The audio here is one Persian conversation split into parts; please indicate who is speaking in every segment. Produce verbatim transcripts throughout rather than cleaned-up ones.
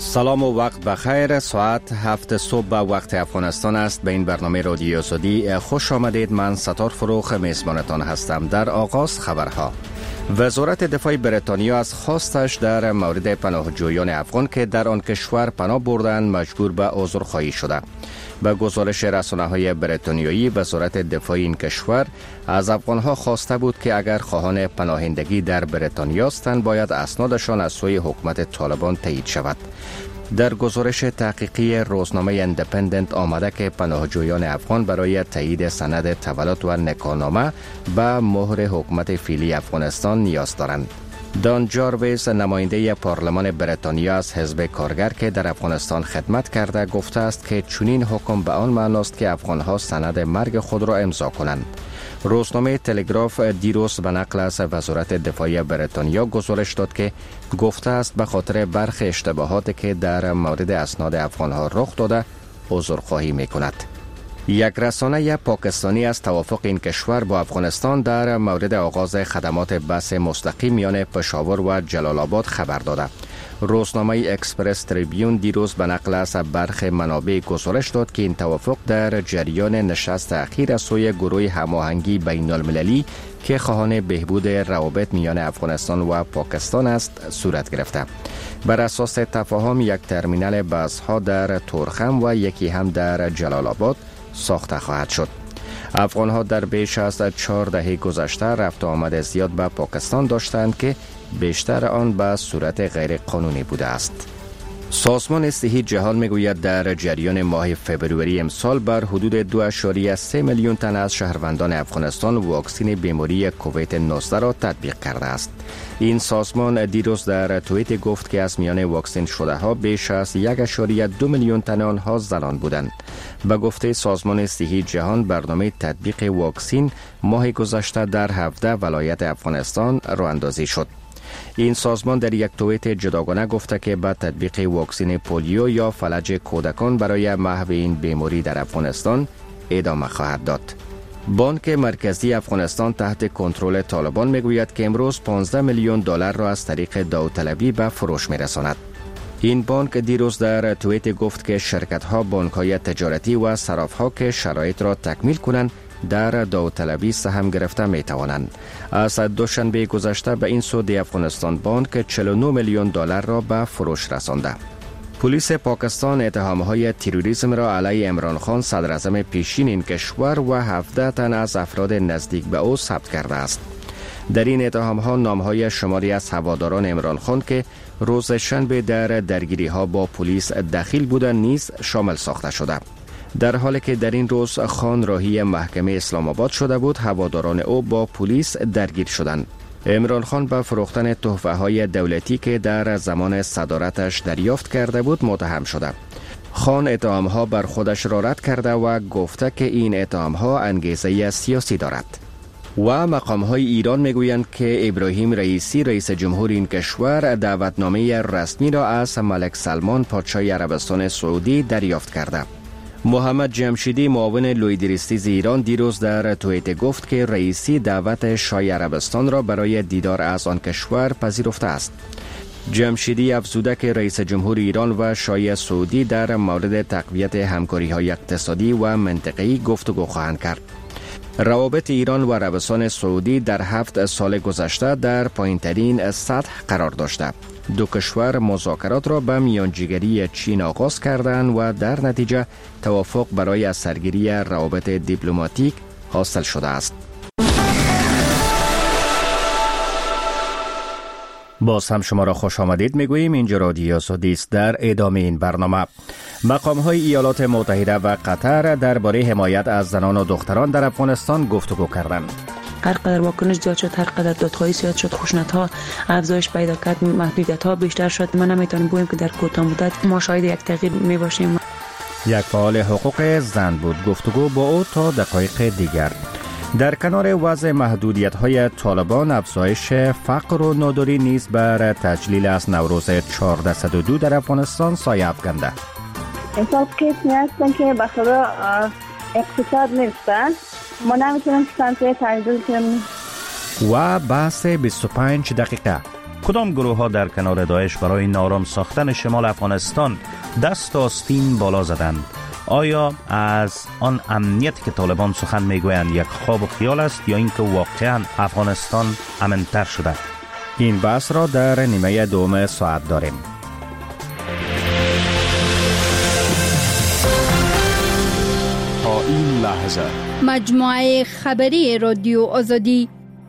Speaker 1: سلام و وقت بخیر. ساعت هفت صبح به وقت افغانستان است. به این برنامه رادیو آزادی خوش آمدید. من ستار فروخ میزبانتان هستم. در آغاز خبرها. وزارت دفاع بریتانیا از خواستش در مورد پناهجویان افغان که در آن کشور پناه بردند مجبور به عذرخواهی شده. به گزارش رسانه‌های بریتانیایی، وزارت دفاع این کشور از افغانها خواسته بود که اگر خواهان پناهندگی در بریتانیا هستند باید اسنادشان از سوی حکومت طالبان تایید شود. در گزارش تحقیقی روزنامه ایندیپندنت آمده که پناهجویان افغان برای تایید سند تولد و نکاحنامه به مهر حکومت فعلی افغانستان نیاز دارند. دان جارویس، نماینده پارلمان بریتانیا از حزب کارگر که در افغانستان خدمت کرده، گفته است که چنین حکم به آن معناست که افغانها سند مرگ خود را امضا کنند. روزنامه تلگراف دیروز به نقل از وزارت دفاع بریتانیا گزارش داد که گفته است به خاطر برخی اشتباهاتی که در مورد اسناد افغانها رخ داده عذرخواهی می‌کند. یک رسانه پاکستانی از توافق این کشور با افغانستان در مورد آغاز خدمات بس مستقیم میان پشاور و جلال آباد خبر داده. روزنامه اکسپرس تریبیون دیروز به نقل از برخی منابع گزارش داد که این توافق در جریان نشست اخیر از سوی گروه هماهنگی بین المللی که خواهان بهبود روابط میان افغانستان و پاکستان است صورت گرفته. بر اساس تفاهم یک ترمینال بس‌ها در تورخم و یکی هم در جلال آباد ساخته خواهد شد. افغانها در بیش از چهار دهه گذشته رفت و آمد زیاد به پاکستان داشتند که بیشتر آن به صورت غیر قانونی بوده است. سازمان صحی جهان میگوید در جریان ماه فبروری امسال بر حدود دو اشاریه سه میلیون تن از شهروندان افغانستان واکسن بیماری کووید نوزده را تطبیق کرده است. این سازمان دیروز در توییت گفت که از میان واکسن شده ها بیش از یک اشاریه دو میلیون تن آنها زنان بودند. به گفته سازمان صحی جهان برنامه تطبیق واکسن ماه گذشته در هفده ولایت افغانستان راه اندازی شد. این سازمان در یک توییت جداگانه گفته که با تطبیق واکسن پولیو یا فلج کودکان برای محو این بیماری در افغانستان ادامه خواهد داد. بانک مرکزی افغانستان تحت کنترل طالبان میگوید که امروز پانزده میلیون دلار را از طریق داوطلبی به فروش میرساند. این بانک دیروز در توییت گفت که شرکت‌ها، بانک‌های تجارتی و صراف‌ها که شرایط را تکمیل کنند در داوطلبی سهم گرفته می توانند. از دوشنبه گذشته به این سود افغانستان بانک چهل و نه میلیون دلار را به فروش رسانده. پلیس پاکستان اتهام‌های تروریسم را علیه عمران خان صدر اعظم پیشین این کشور و هفده تن از افراد نزدیک به او ثبت کرده است. در این اتهام‌ها نام‌های شماری از هواداران عمران خان که روز شنبه در درگیری‌ها با پلیس دخیل بودند نیز شامل ساخته شده. در حالی که در این روز خان راهی محکمه اسلام آباد شده بود، هواداران او با پلیس درگیر شدند. عمران خان به فروختن تحفه‌های دولتی که در زمان صدارتش دریافت کرده بود متهم شده. خان اتهام‌ها بر خودش را رد کرده و گفته که این اتهام‌ها انگیزه سیاسی دارد. و مقام‌های ایران میگویند که ابراهیم رئیسی رئیس جمهور این کشور دعوتنامه رسمی را از ملک سلمان پادشاه عربستان سعودی دریافت کرده. محمد جمشیدی معاون لویدریستیز ایران دیروز در توییت گفت که رئیسی دعوت شاه عربستان را برای دیدار از آن کشور پذیرفته است. جمشیدی افزوده که رئیس جمهور ایران و شاه سعودی در مورد تقویت همکاری‌های اقتصادی و منطقه‌ای گفتگو خواهند کرد. روابط ایران و عربستان سعودی در هفت سال گذشته در پایین‌ترین سطح قرار داشته. دو کشور مذاکرات را به میانجیگری چین آغاز کردند و در نتیجه توافق برای از سرگیری روابط دیپلماتیک حاصل شده است. باز هم شما را خوش آمدید میگوییم. اینجا رادیو آزادی است. در ادامه این برنامه مقام‌های ایالات متحده و قطر درباره حمایت از زنان و دختران در افغانستان گفتگو کردند.
Speaker 2: هر قدر واکنش زیاد شد، هر قدر دادخواهی زیاد شد، خشونت‌ها افزایش پیدا کرد، محدودیت‌ها بیشتر شد. ما نمیتونیم بگوییم که در کوتاه مدت ما شاهد یک تغییر میباشیم.
Speaker 1: یک فعال حقوق زن بود. گفتگو با او تا دقایق دیگر. در کنار وضع محدودیت‌های طالبان، افزایش فقر و ناداری نیز بر تجلیل از نوروز چهارصد و دو در افغانستان سایه افکنده.
Speaker 3: احساس کسی هستن که به خدا اقتصاد نیستن، ما نمیتونیم سنتوی تعدیل کنیم.
Speaker 1: و بحث بیست و پنج دقیقه
Speaker 4: کدام گروه ها در کنار داعش برای نارام ساختن شمال افغانستان دست آستین بالا زدند؟ آیا از آن امنیتی که طالبان سخن میگویند یک خواب و خیال است یا اینکه واقعا افغانستان امن‌تر شده؟
Speaker 1: این بحث را در نیمه دوم ساعت داریم.
Speaker 5: تا این لحظه
Speaker 6: مجموعه خبری رادیو آزادی.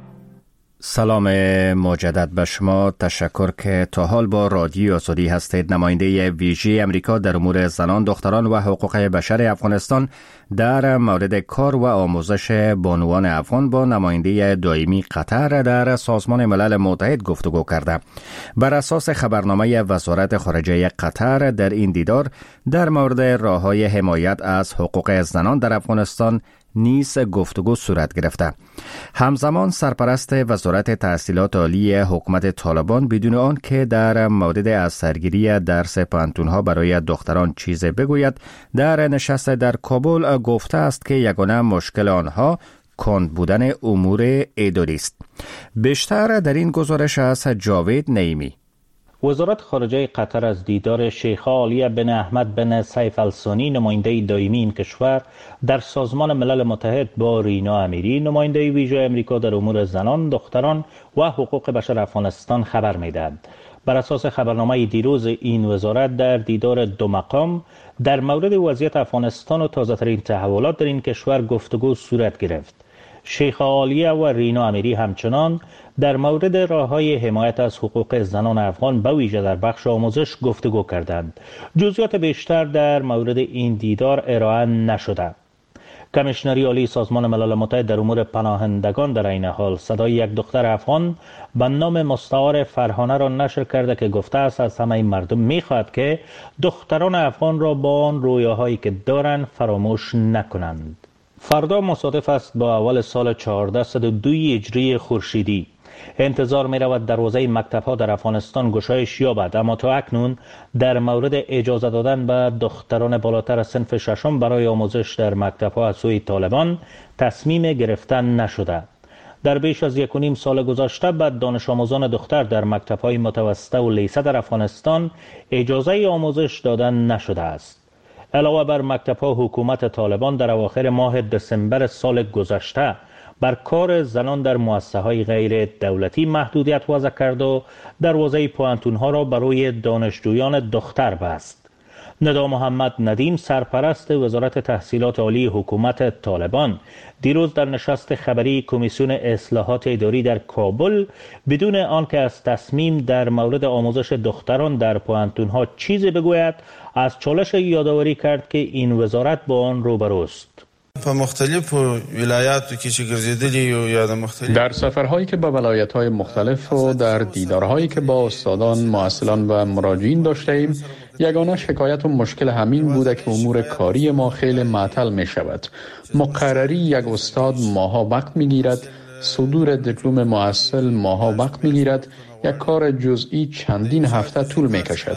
Speaker 1: سلام مجدد به شما. تشکر که تا حال با رادیو آزادی هستید. نماینده ویژه امریکا در امور زنان، دختران و حقوق بشر افغانستان در مورد کار و آموزش بانوان افغان با نماینده دائمی قطر در سازمان ملل متحد گفتگو کرده. بر اساس خبرنامه وزارت خارجه قطر در این دیدار در مورد راه‌های حمایت از حقوق زنان در افغانستان نیز گفتگو صورت گرفته. همزمان سرپرست وزارت تحصیلات عالی حکومت طالبان بدون آن که در مورد از سرگیری درس پانتونها برای دختران چیزی بگوید، در نشست در کابل گفته است که یگانه مشکل آنها کند بودن امور اداری است. بیشتر در این گزارش از جاوید نعیمی.
Speaker 4: وزارت خارجه قطر از دیدار شیخه عالیه بن احمد بن سیف الثانی، نماینده دائمی این کشور در سازمان ملل متحد، با رینا امیری، نماینده ویژه امریکا در امور زنان، دختران و حقوق بشر افغانستان خبر می‌دهد. بر اساس خبرنامه دیروز این وزارت در دیدار دو مقام در مورد وضعیت افغانستان و تازه‌ترین تحولات در این کشور گفتگو صورت گرفت. شیخه عالیه و رینا امیری همچنان در مورد راه‌های حمایت از حقوق زنان افغان به ویژه در بخش آموزش گفتگو کردند. جزئیات بیشتر در مورد این دیدار ارائه نشده. کمیشنری عالی سازمان ملل متحد در امور پناهندگان در این حال صدای یک دختر افغان به نام مستعار فرهانه را نشر کرده که گفته است از همه مردم می‌خواهد که دختران افغان را با آن رویاهایی که دارند فراموش نکنند. فردا مصادف است با اول سال چهارصد و دو هجری خورشیدی. انتظار می رود دروازه مکتب ها در افغانستان گشایش یابد، اما تا اکنون در مورد اجازه دادن به دختران بالاتر از صنف ششم برای آموزش در مکتب ها از سوی طالبان تصمیم گرفتن نشده. در بیش از یک و نیم سال گذشته بعد دانش آموزان دختر در مکتب های متوسطه و لیسه در افغانستان اجازه آموزش دادن نشده است. علاوه بر مکتب‌ها، حکومت طالبان در اواخر ماه دسامبر سال گذشته بر کار زنان در مؤسسه‌های غیر دولتی محدودیت وضع کرد و دروازه پوانتون‌ها را برای دانشجویان دختر بست. ندا محمد ندیم، سرپرست وزارت تحصیلات عالی حکومت طالبان، دیروز در نشست خبری کمیسیون اصلاحات اداری در کابل بدون آنکه از تصمیم در مورد آموزش دختران در پوانتون‌ها چیزی بگوید، از چالش یادآوری کرد که این وزارت با آن روبروست.
Speaker 7: په مختلفو ولایاتو کې چې ګرځېدلي یو یا د مختلف
Speaker 5: در سفرهایی که به ولایت‌های مختلف و در دیدارهایی که با استادان، معلمان و مراجعین داشتیم، یگانه شکایت و مشکل همین بوده که امور کاری ما خیلی معطل می شود. مقرری یک استاد ماها وقت می گیرد، صدور دیپلم معسل ماها وقت می گیرد، یک کار جزئی چندین هفته طول می کشد.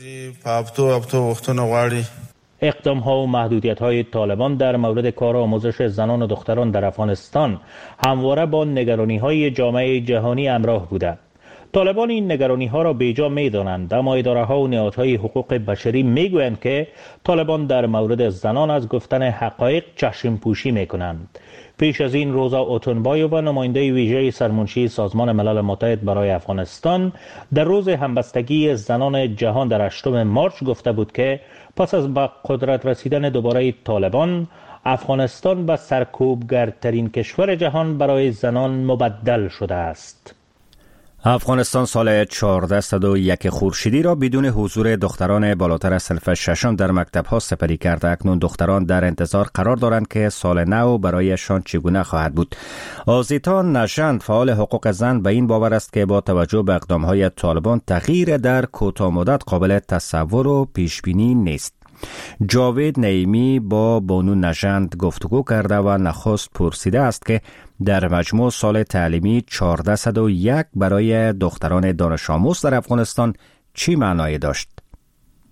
Speaker 7: هفتو هفتو وقتونه غواړي.
Speaker 4: اقدام ها و محدودیت های طالبان در مورد کار آموزش زنان و دختران در افغانستان همواره با نگرانی های جامعه جهانی همراه بوده. طالبان این نگرانی ها را بیجا می دانند، اما اداره ها و نهادهای حقوق بشری می گویند که طالبان در مورد زنان از گفتن حقایق چشم پوشی می کنند. پیش از این روزا اوتونبایو و نماینده ویژه سرمنشی سازمان ملل متحد برای افغانستان در روز همبستگی زنان جهان در هشتم مارچ گفته بود که پس از به قدرت رسیدن دوباره طالبان، افغانستان به سرکوبگرترین کشور جهان برای زنان مبدل شده است.
Speaker 1: افغانستان سال چهارصد و یک خورشیدی را بدون حضور دختران بالاتر از صنف ششم در مکتب‌ها سپری کرده. اکنون دختران در انتظار قرار دارند که سال نو برایشان چگونه خواهد بود. آزیتا نژند، فعال حقوق زن، به این باور است که با توجه به اقدام‌های طالبان تغییر در کوتاه مدت قابل تصور و پیش‌بینی نیست. جاوید نعیمی با بانو نژند گفتگو کرده و نخست پرسیده است که در مجموع سال تعلیمی چهارصد و یک برای دختران دانش آموز در افغانستان چی معنای داشت؟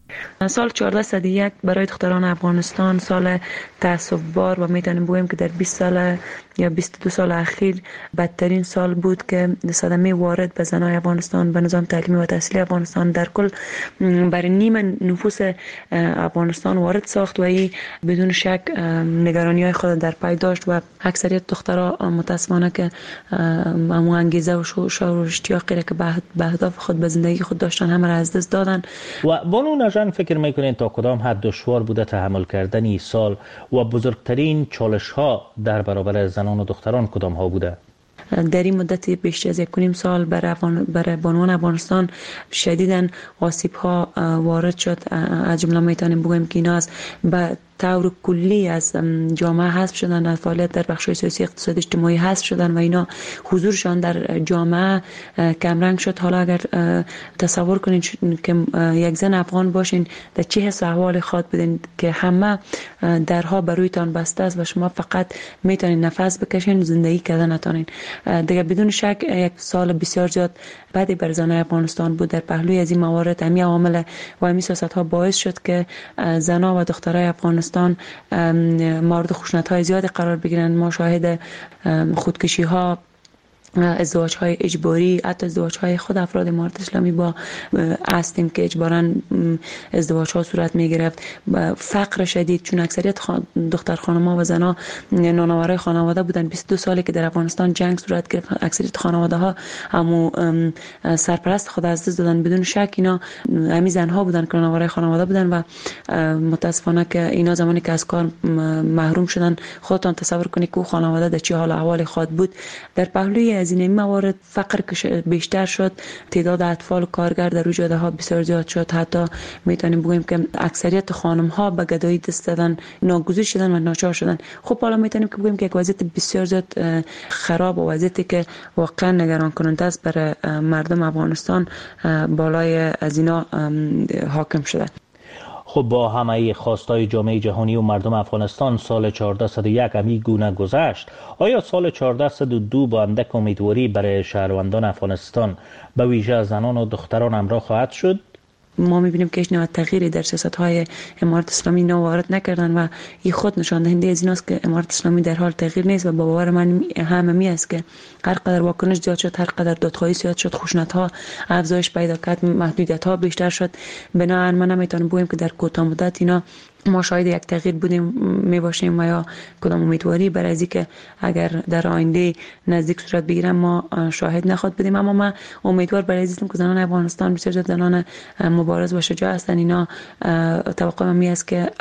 Speaker 2: سال چهارده صد و یک برای دختران افغانستان سال تأسف بار و میتونیم بگوییم که در بیست سال یا بیست و دو سال اخیر بدترین سال بود که صدمه وارد به زنای افغانستان به نظام تعلیمی و تحصیلی افغانستان در کل برای نیم نفوس افغانستان وارد ساخت و این بدون شک نگرانی های خود در پی داشت و اکثریت دخترها متاسفانه که امو انگیزه و شور و اشتیاقی را که به اهداف خود به زندگی خود داشتن همه را از دست دادن.
Speaker 4: و بانو نژن فکر میکنین تا کدام حد دشوار بوده تحمل کردن این سال و بزرگترین چالش ها در برابر زنان و دختران کدام ها بوده؟
Speaker 2: در این مدت بیشتر از یک و نیم سال برای بانوان افغانستان شدیداً آسیب ها وارد شد. از جمله میتونیم بگوییم که اینا از به طور کلی از جامعه حذف شدن، از فعالیت در بخش‌های سیاسی اقتصادی اجتماعی حذف شدن و اینا حضورشان در جامعه کمرنگ شد. حالا اگر تصور کنین که یک زن افغان باشین در چه حس و احوال خود بدین که همه درها برویتان بسته است و شما فقط میتونین نفس بکشین، زندگی کردن نتونین. دیگه بدون شک یک سال بسیار زیاد بعد بر زنان افغانستان بود. در پهلوی از این موارد همین عوامل و همین سیاست‌ها باعث شد که زنان و دخترای افغانستان مورد خشونت‌های زیادی قرار بگیرند. ما شاهد خودکشی‌ها، ازدواج های اجباری، حتی ازدواج های خود افراد امارت اسلامی با هستیم که اجباراً ازدواج ها صورت می گرفت. فقر شدید، چون اکثریت خان... دختر خانم‌ها و زنها نانآورای خانواده بودن. بیست و دو سالی که در افغانستان جنگ صورت گرفت، اکثریت خانواده ها همو سرپرست خود از دست دادن. بدون شک اینا همین زنها بودن که نانآورای خانواده بودن و متاسفانه که اینا زمانی که از کار محروم شدن، خودتان تصور کنید که خانواده در چه حال احوال خود بود. در پهلوی از این موارد فقر که بیشتر شد، تعداد اطفال و کارگر در روجاده ها بسیار زیاد شد. حتی میتونیم بگوییم که اکثریت خانم ها به گدایی دست دادن، ناگزیر شدن و ناچار شدن. خب حالا میتونیم که بگوییم که یک وضعیت بسیار زیاد خراب و وضعیتی که واقعا نگران کننده است برای مردم افغانستان بالای از اینا حاکم شده.
Speaker 4: خب با همه خواستای جامعه جهانی و مردم افغانستان سال چهارده صد و یک امی گونه گذشت. آیا سال چهارده صد و دو با اندک امیدواری برای شهروندان افغانستان به ویژه زنان و دختران همراه خواهد شد؟
Speaker 2: ما میبینیم که هیچ نوع تغییری در سیاست‌های امارت اسلامی اینا وارد نکردن و این خود نشان دهنده از ایناست که امارت اسلامی در حال تغییر نیست و با باور من هممی است که هر قدر واکنش زیاد شد، هر قدر دادخواهی زیاد شد، خشونت‌ها افزایش پیدا کرد، محدودیت‌ها بیشتر شد، بنابراین من نمیتونم بگویم که در کوتاه مدت اینا ما شاید یک تغییر بودیم می باشیم و یا کدام امیدواری برای از که اگر در آینده نزدیک صورت بگیرم ما شاهد نخواد بدیم. اما من امیدوار برای از که زنان افغانستان بسیار زیاد زنان مبارز و شجاع هستند. اینا توقع من می است که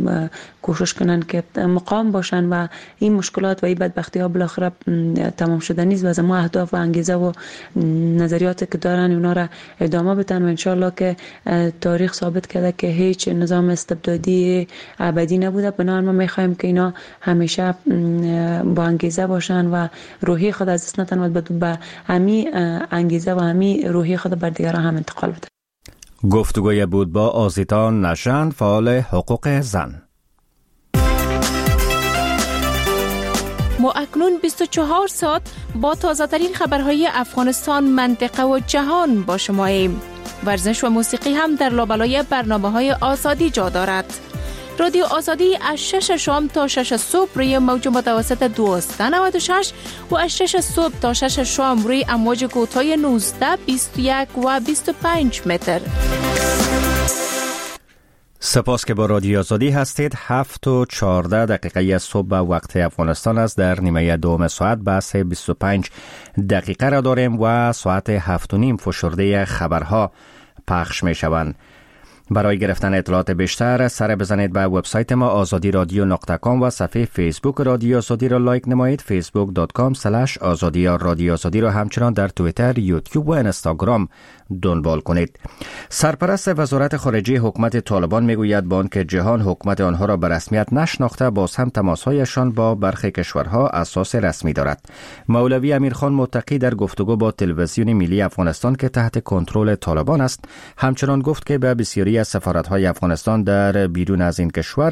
Speaker 2: کوشش کنن که مقام باشن و این مشکلات و این بدبختی ها بالاخره تمام شده نیست و از ما اهداف و انگیزه و نظریاتی که دارن اونا را ادامه بدن و ان شاء الله که تاریخ ثابت کرده که هیچ نظام استبدادی ابدی نبوده. بنابراین ما میخوایم که اینا همیشه با انگیزه باشن و روحی خود از دست ندن و به همین انگیزه و همین روحی خود بر دیگران هم انتقال بده.
Speaker 1: گفتگوی بود با آزیتا نژن، فعال حقوق زن.
Speaker 8: ما اکنون بیست و چهار ساعت با تازه ترین خبرهای افغانستان، منطقه و جهان با شماییم. ورزش و موسیقی هم در لابلای برنامه‌های آزادی جا دارد. رادیو آزادی از شش شام تا شش صبح روی موج متوسط دویست و نود و شش و از شش صبح تا شش شام روی امواج کوتاه نوزده، بیست و یک و بیست و پنج متر.
Speaker 1: سپاس که با رادیو آزادی هستید. هفت و چهارده دقیقه صبح وقت افغانستان است. در نیمه دوم ساعت بحث بیست و پنج دقیقه را داریم و ساعت هفت و نیم فشرده خبرها پخش می شوند. برای گرفتن اطلاعات بیشتر سر بزنید به وبسایت ما آزادی رادیو نقطه کام و صفحه فیسبوک رادیو آزادی را لایک نمایید. فیسبوک دات کام اسلش آزادی یا رادیو آزادی را همچنان در توییتر، یوتیوب و اینستاگرام دنبال کنید. سرپرست وزارت خارجه حکومت طالبان میگوید با آنکه جهان حکومت آنها را به رسمیت نشناخته، باز هم تماسهایشان با برخی کشورها اساس رسمی دارد. مولوی امیرخان متقی در گفتگو با تلویزیون ملی افغانستان که تحت کنترل طالبان است، همچنان گفت که به بسیاری از سفارت‌های افغانستان در بیرون از این کشور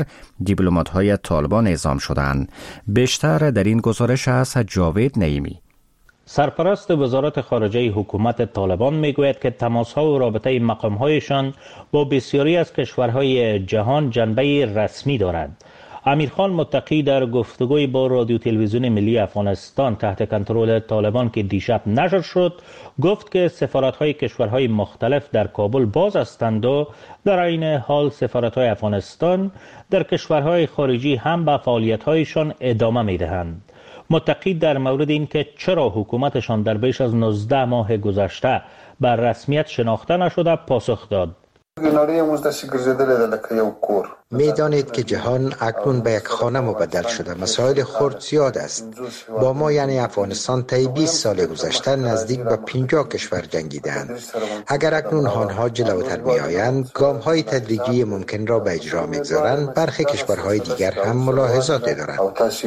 Speaker 1: دیپلمات‌های طالبان اعزام شدند. بیشتر در این گزارش از جاوید نعیمی.
Speaker 4: سرپرست وزارت خارجه حکومت طالبان میگوید که تماس‌ها و رابطه مقام‌هایشان با بسیاری از کشورهای جهان جنبه رسمی دارد. امیرخان متقی در گفتگوی با رادیو تلویزیون ملی افغانستان تحت کنترل طالبان که دیشب نشر شد گفت که سفارت‌های کشورهای مختلف در کابل باز هستند و در عین حال سفارت‌های افغانستان در کشورهای خارجی هم به فعالیت‌هایشان ادامه می‌دهند. متقی در مورد اینکه چرا حکومتشان در بیش از نوزده ماه گذشته بر رسمیت شناخته نشده پاسخ داد.
Speaker 9: میدانید که جهان اکنون به یک خانه مبدل شده. مسائل خرد زیاد است. با ما یعنی افغانستان طی بیست سال گذشته نزدیک به پنجاه کشور جنگیدند. اگر اکنون آنها جلوتر می آیند گام های تدریجی ممکن را به اجرا میگذارند. برخی کشورهای دیگر هم ملاحظات دارند.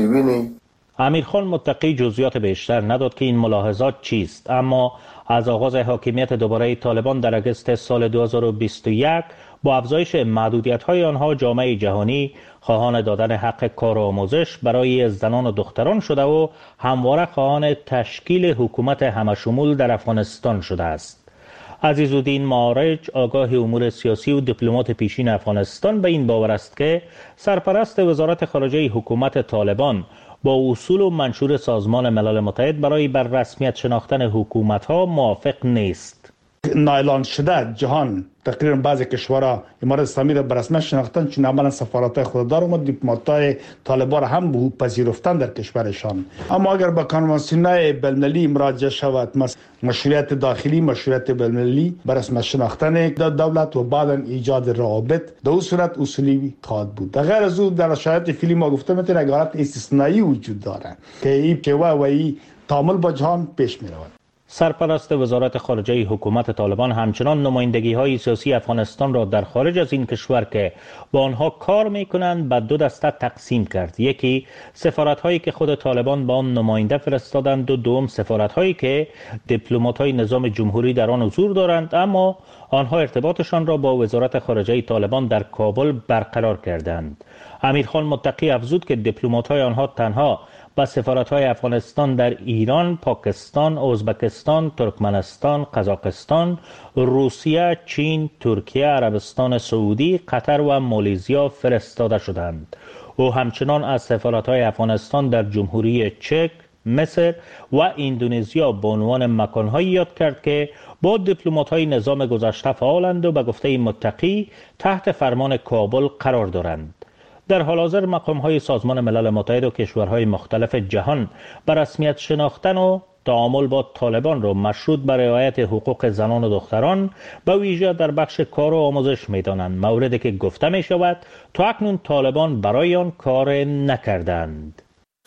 Speaker 4: امیرخان متقی جزئیات بیشتر نداد که این ملاحظات چیست، اما از آغاز حاکمیت دوباره طالبان در اگست سال دو هزار و بیست و یک با افزایش محدودیت‌های آنها جامعه جهانی خواهان دادن حق کار و آموزش برای زنان و دختران شده و همواره خواهان تشکیل حکومت همشمول در افغانستان شده است. عزیزالدین معارج آگاه امور سیاسی و دیپلمات پیشین افغانستان به این باور است که سرپرست وزارت خارجه حکومت طالبان با اصول و منشور سازمان ملل متحد برای بر رسمیت شناختن حکومت‌ها موافق نیست.
Speaker 10: نایلان شده جهان تقریبا بعضی کشورها امارات اسلامی را به رسمیت شناختن، چون عملا سفارت‌های خوددار و دیپلمات‌های طالبان هم پذیرفتن در کشورشان. اما اگر با کنوانسیون‌های بین‌المللی مراجعه شود، مثلا مشروعیت داخلی، مشروعیت بین‌المللی به رسمیت شناختن دولت و بعداً ایجاد روابط، در اون صورت اصولی خواهد بود. در غیر از او در شرایط فعلی ما گفته میتونه یک حالت استثنایی وجود داره که این که و این تعامل با جهان پیش می‌رود.
Speaker 4: سرپرست وزارت خارجه حکومت طالبان همچنان نمایندگی‌های سیاسی افغانستان را در خارج از این کشور که با آنها کار می‌کنند به دو دسته تقسیم کرد. یکی سفارت‌هایی که خود طالبان با آن نماینده فرستادند و دوم سفارت‌هایی که دیپلمات‌های نظام جمهوری در آن حضور دارند اما آنها ارتباطشان را با وزارت خارجه طالبان در کابل برقرار کردند. امیرخان متقی افزود که دیپلمات‌های آنها تنها با سفارت‌های افغانستان در ایران، پاکستان، ازبکستان، ترکمنستان، قزاقستان، روسیه، چین، ترکیه، عربستان سعودی، قطر و مالزیا فرستاده شدند. او همچنان از سفارت‌های افغانستان در جمهوری چک، مصر و اندونزیا به عنوان مکان‌هایی یاد کرد که با دیپلمات‌های نظام گذشته فعالند و به گفته متقی تحت فرمان کابل قرار دارند. در حال حاضر مقام‌های سازمان ملل متحد و کشورهای مختلف جهان به رسمیت شناختن و تعامل با طالبان را مشروط به رعایت حقوق زنان و دختران به ویژه در بخش کار و آموزش می‌دانند، موردی که گفته می‌شود تا اکنون طالبان برای آن کار نکردند.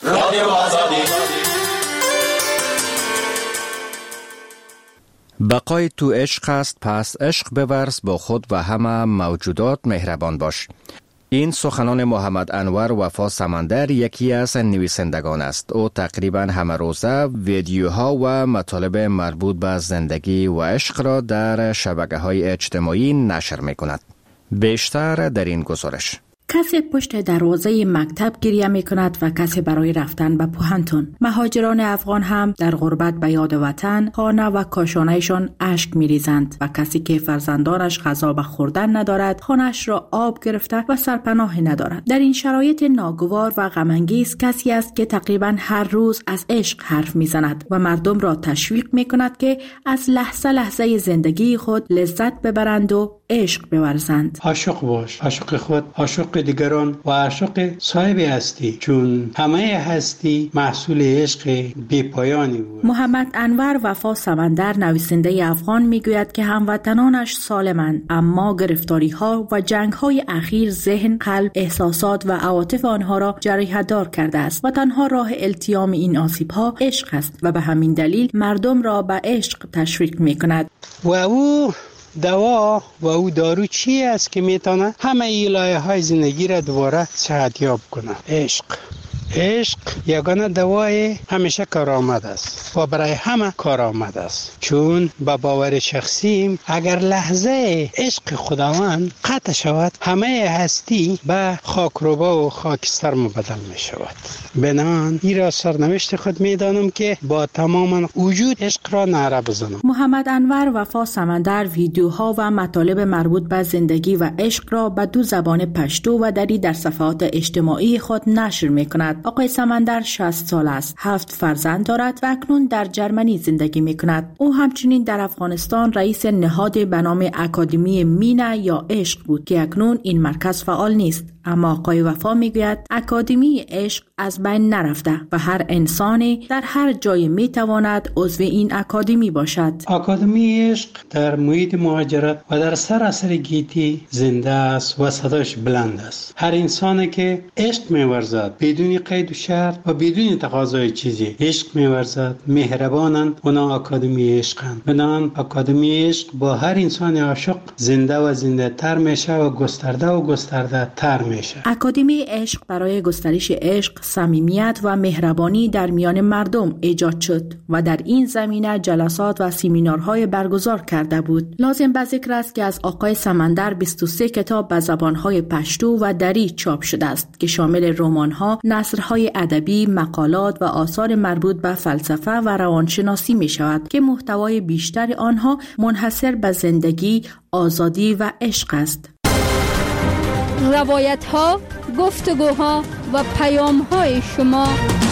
Speaker 1: بقای تو عشق است، پس عشق بورز با خود و همه موجودات مهربان باش. این سخنان محمد انور وفا سمندر یکی از نویسندگان است. او تقریبا همه روزه ویدیوها و مطالب مربوط به زندگی و عشق را در شبکه‌های اجتماعی نشر می‌کند. بیشتر در این گزارش.
Speaker 11: کسی پشت دروازه مکتب گریه می کند و کسی برای رفتن به پوهنتون. مهاجران افغان هم در غربت به یاد وطن، خانه و کاشانهشان اشک می ریزند و کسی که فرزندانش غذا به خوردن ندارد، خانهش را آب گرفته و سرپناه ندارد. در این شرایط ناگوار و غم‌انگیز کسی است که تقریبا هر روز از عشق حرف می زند و مردم را تشویق می کند که از لحظه لحظه زندگی خود لذت ببرند و عشق بورزند.
Speaker 12: عاشق باش، عاشق خود، عاشق دیگران و عاشق صاحب هستی، چون همه هستی محصول عشق بی پایانی بود.
Speaker 11: محمد انور وفا سمندر نویسنده افغان میگوید که هموطنانش سالمند، اما گرفتاری ها و جنگ های اخیر ذهن، قلب، احساسات و عواطف آنها را جریحه دار کرده است و تنها راه التیام این آسیب ها عشق است و به همین دلیل مردم را به عشق تشویق میکند.
Speaker 12: و او دوا و او دارو چی است که میتونه همه ایلایه های زندگی را دوباره صحتیاب کنه؟ عشق. عشق یگانه دوای همیشه کارآمد است و برای همه کارآمد است، چون با باور شخصی اگر لحظه عشق خداوند قطع شود همه هستی به خاکروبا و خاکستر مبدل می شود. بنابراین این را سرنوشت خود می دانم که با تمام وجود عشق را نعره بزنم.
Speaker 11: محمد انور وفا سمندر ویدیوها و مطالب مربوط به زندگی و عشق را به دو زبان پشتو و دری در صفحات اجتماعی خود نشر می کند. آقای سمندر شصت سال است، هفت فرزند دارد و اکنون در جرمنی زندگی می کند. او همچنین در افغانستان رئیس نهاد به نام اکادمی مینا یا عشق بود که اکنون این مرکز فعال نیست. اما آقای وفا میگوید اکادمی عشق از بین نرفته و هر انسانی در هر جای میتواند عضو این اکادمی باشد.
Speaker 12: اکادمی عشق در محیط مهاجرت و در سراسر گیتی زنده است و صداش بلند است. هر انسانی که عشق می‌ورزد بدون قید و شرط و بدون تقاضای چیزی عشق می‌ورزد، مهربانند، اونا اکادمی عشقند. بنابراین اکادمی عشق با هر انسان عاشق زنده و زنده تر میشه و گسترده و گسترده تر میشه.
Speaker 11: اکادمی عشق برای گسترش عشق، صمیمیت و مهربانی در میان مردم ایجاد شد و در این زمینه جلسات و سمینارهای برگزار کرده بود. لازم به ذکر است که از آقای سمندر بیست و سه کتاب به زبانهای پشتو و دری چاپ شده است که شامل رمان‌ها، نثرهای ادبی، مقالات و آثار مربوط به فلسفه و روانشناسی می شود که محتوای بیشتر آنها منحصر به زندگی، آزادی و عشق است.
Speaker 6: روایت ها، گفتگوها و پیام های شما.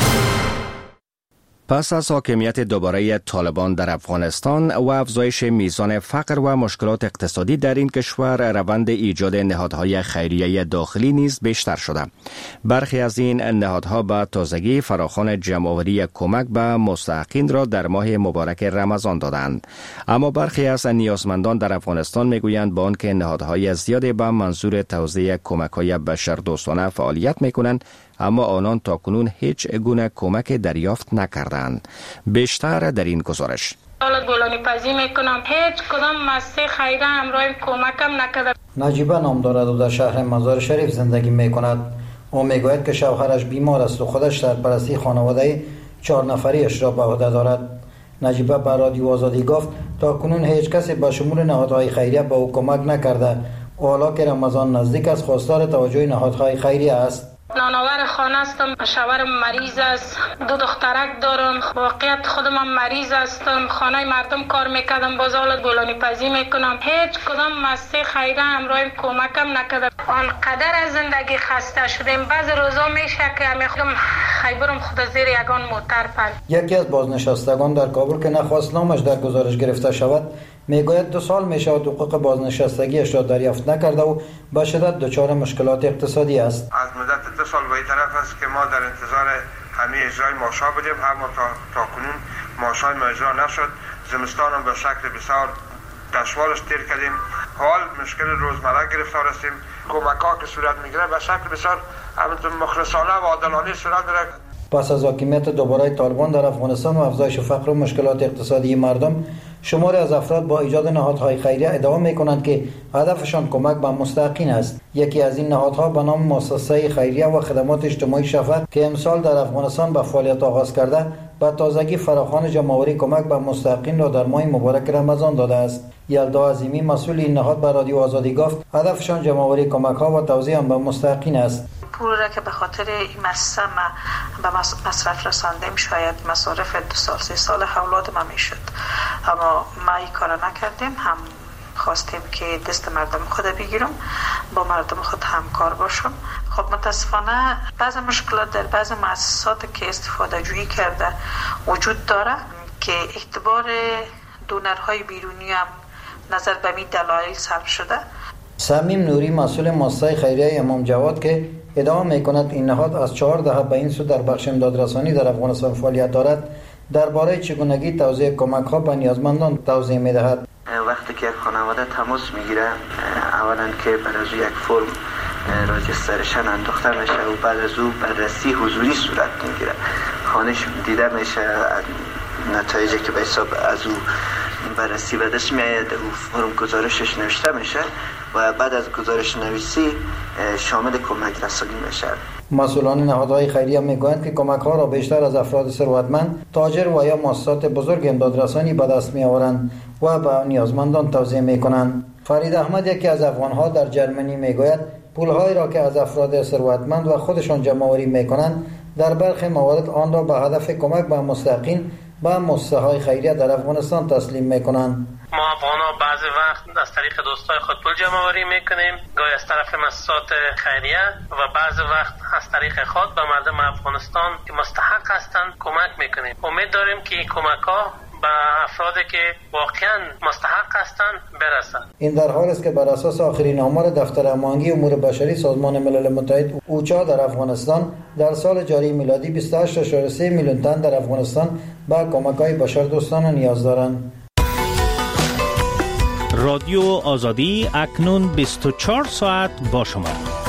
Speaker 1: پس از حاکمیت دوباره طالبان در افغانستان و افزایش میزان فقر و مشکلات اقتصادی در این کشور، روند ایجاد نهادهای خیریه داخلی نیز بیشتر شده. برخی از این نهادها به تازگی فراخوان جمع‌آوری کمک به مستحقین را در ماه مبارک رمضان دادند. اما برخی از نیازمندان در افغانستان میگویند با آنکه نهادهای زیادی به منظور توزیع کمک‌های بشردوستانه فعالیت میکنند، اما آنان تاکنون هیچ گونه کمک دریافت نکردند. بیشتر در این گزارش.
Speaker 13: حالا گلانی پذی میکنم هیچ کدام مسیح خیره همراه کمکم نکرد.
Speaker 14: نجیبه نام دارد و در شهر مزار شریف زندگی میکند. او میگوید که شوهرش بیمار است و خودش سرپرستی خانواده چهار نفریش را به عهده دارد. نجیبه به رادیو آزادی گفت تا کنون هیچ کسی به شمول نهادهای خیریه به او کمک نکرده و حالا که رمضان نزدیک است خواستار توجه نهادهای خیریه است.
Speaker 13: نانآور خانه هستم، شوهرم مریض است، دو دخترک دارم، واقعیت خودم هم مریض هستم، خانه مردم کار میکردم، باز حالت گلانی پذی میکنم. هیچ کدام مسیح خیره همراه کمکم نکرد. آنقدر از زندگی خسته شدیم، بعض روزا میشه که همه خودم خیبرم خود زیر یگان موتر پل.
Speaker 14: یکی از بازنشستگان در کابل که نخواست نامش در گزارش گرفته شود میگوید دو سال میشه حقوق بازنشستگیش را دریافت نکرده و به شدت دچار مشکلات اقتصادی است.
Speaker 15: از مدت دو سال به این طرف است که ما در انتظار همه اجرای ماشا بودیم، اما تا, تا کنون ماشای ما اجرا نشد. زمستان هم به شکل بسیار دشوارش تیر کردیم. حال مشکل روزمره گرفتار هستیم. کمک ها که صورت میگیره به شکل بسیار مخلصانه و عادلانه صورت میگیره.
Speaker 14: پس از حاکمیت دوباره طالبان در افغانستان و افزایش فقر و مشکلات اقتصادی مردم، شماری از افراد با ایجاد نهادهای خیریه ادعا می‌کنند که هدفشان کمک به مستحقین است. یکی از این نهادها به نام مؤسسه خیریه و خدمات اجتماعی شفق که امسال در افغانستان به فعالیت آغاز کرده، به تازگی فراخوان جمع‌آوری کمک به مستحقین را در ماه مبارک رمضان داده است. یلدا عظیمی مسئول این نهاد به رادیو آزادی گفت هدفشان جمع‌آوری کمک‌ها و توزیع آن به مستحقین است.
Speaker 16: پول را که به خاطر این مؤسسه به مصرف رساندیم شاید مصارف دو سال سه سال اولاد ما میشد، اما ما این کار نکردیم. هم خواستیم که دست مردم خود بگیرم، با مردم خود همکار باشم. خب متاسفانه بعض مشکلات در بعض مؤسسات که استفاده جویی کرده وجود داره که اعتبار دونرهای بیرونی هم نظر به می دلایل سلب شده.
Speaker 14: صمیم نوری مسئول مؤسسه خیریه امام جواد که ادعا میکند این نهاد از چهار دهه به این سو در بخش امدادرسانی در افغانستان فعالیت دارد، درباره چگونگی توزیع کمک‌ها به نیازمندان توضیح می‌دهد.
Speaker 17: وقتی که یک خانواده تماس میگیره، اولا که بر از یک فرم راجسترشن انداخته میشه و بعد از او بررسی حضوری صورت میگیره. خانش دیده میشه، نتایجی که به حساب از او بررسی به دست میاد، او فرم گزارشش نوشته میشه و بعد از گزارش نویسی شامل کمک رسانی میشه.
Speaker 14: مسئولان نهادهای خیریه میگویند که کمک ها را بیشتر از افراد ثروتمند، تاجر و یا مؤسسات بزرگ امدادرسانی به دست می آورند و به نیازمندان توزیع می کنند. فرید احمد یکی از افغانها در جرمنی میگوید پولهایی را که از افراد ثروتمند و خودشان جمع آوری می کنند در برخی موارد آن را به هدف کمک به مستحقین به مؤسسه‌های خیریه در افغانستان تسلیم می کنند.
Speaker 18: ما افغان‌ها بعضی وقت از طریق دوستای خود پول جمع آوری میکنیم، گاهی از طرف مؤسسات خیریه و بعضی وقت از طریق خود به مردم افغانستان که مستحق هستند کمک میکنیم. امید داریم که این کمک‌ها به افرادی که واقعا مستحق هستند برسند.
Speaker 14: این در حالی است که بر اساس آخرین آمار دفتر هماهنگی امور بشری سازمان ملل متحد اوچا در افغانستان در سال جاری میلادی بیست و هشت ممیز سه میلیون تن در افغانستان به کمک‌های بشردوستانه نیاز دارند.
Speaker 4: رادیو آزادی اکنون بیست و چهار ساعت با شما.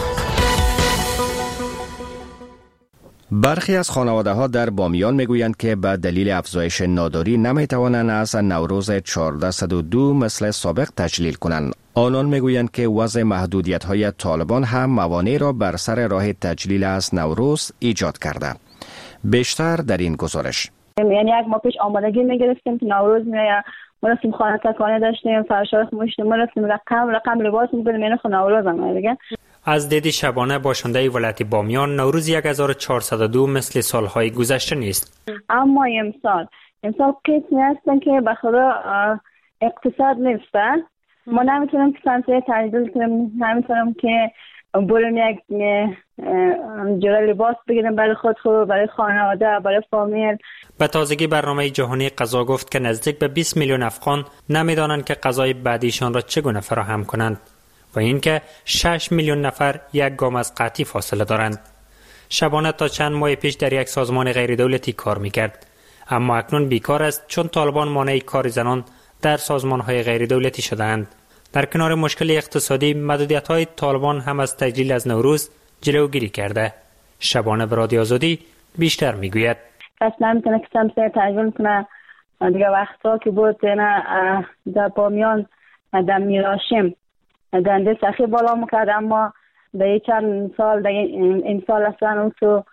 Speaker 1: برخی از خانواده ها در بامیان میگویند که به دلیل افزایش ناداری نمیتوانند از نوروز چهارصد و دو مثل سابق تجلیل کنند. آنان میگویند که وضع محدودیت های طالبان هم موانع را بر سر راه تجلیل از نوروز ایجاد کرده. بیشتر در این گزارش.
Speaker 3: یعنی یک ماه پیش آمادگی میگرفتیم که نوروز میاد، ما رفتیم خانه تکانه داشتیم، فرشای خموشتیم، ما رفتیم رقم رقم لباس می‌بردیم، یعنی خود نوروز هم دیگه.
Speaker 19: از دید شبانه باشنده ولایت بامیان نوروز هزار و چهارصد و دو مثل سالهای گذشته نیست.
Speaker 3: اما امسال امسال قسمی هستن که به خدا اقتصاد نیستن. ما نمیتونیم که سنسه تجدیل کنیم، نمیتونیم که بریم یک جوره لباس بگیریم برای خود خود، برای خانواده، برای فامیل.
Speaker 19: به تازگی برنامه جهانی غذا گفت که نزدیک به بیست میلیون افغان نمیدانند که غذای بعدیشان را چگونه فراهم کنند و اینکه شش میلیون نفر یک گام از قحطی فاصله دارند. شبانه تا چند ماه پیش در یک سازمان غیر دولتی کار میکرد، اما اکنون بیکار است چون طالبان مانع کار زنان در سازمان‌های غیر دولتی شدند. در کنار مشکل اقتصادی، محدودیت‌های طالبان هم از تجلیل از نوروز جلوگیری کرده. شبانه به رادیو آزادی بیشتر میگوید
Speaker 3: کس نمیتونه که سمسه تجلیل کنه. دیگه وقتا که بود نه در بامیان در میراشیم دنده سخی بالا میکرد، اما در چند سال در این سال اصلا اون تو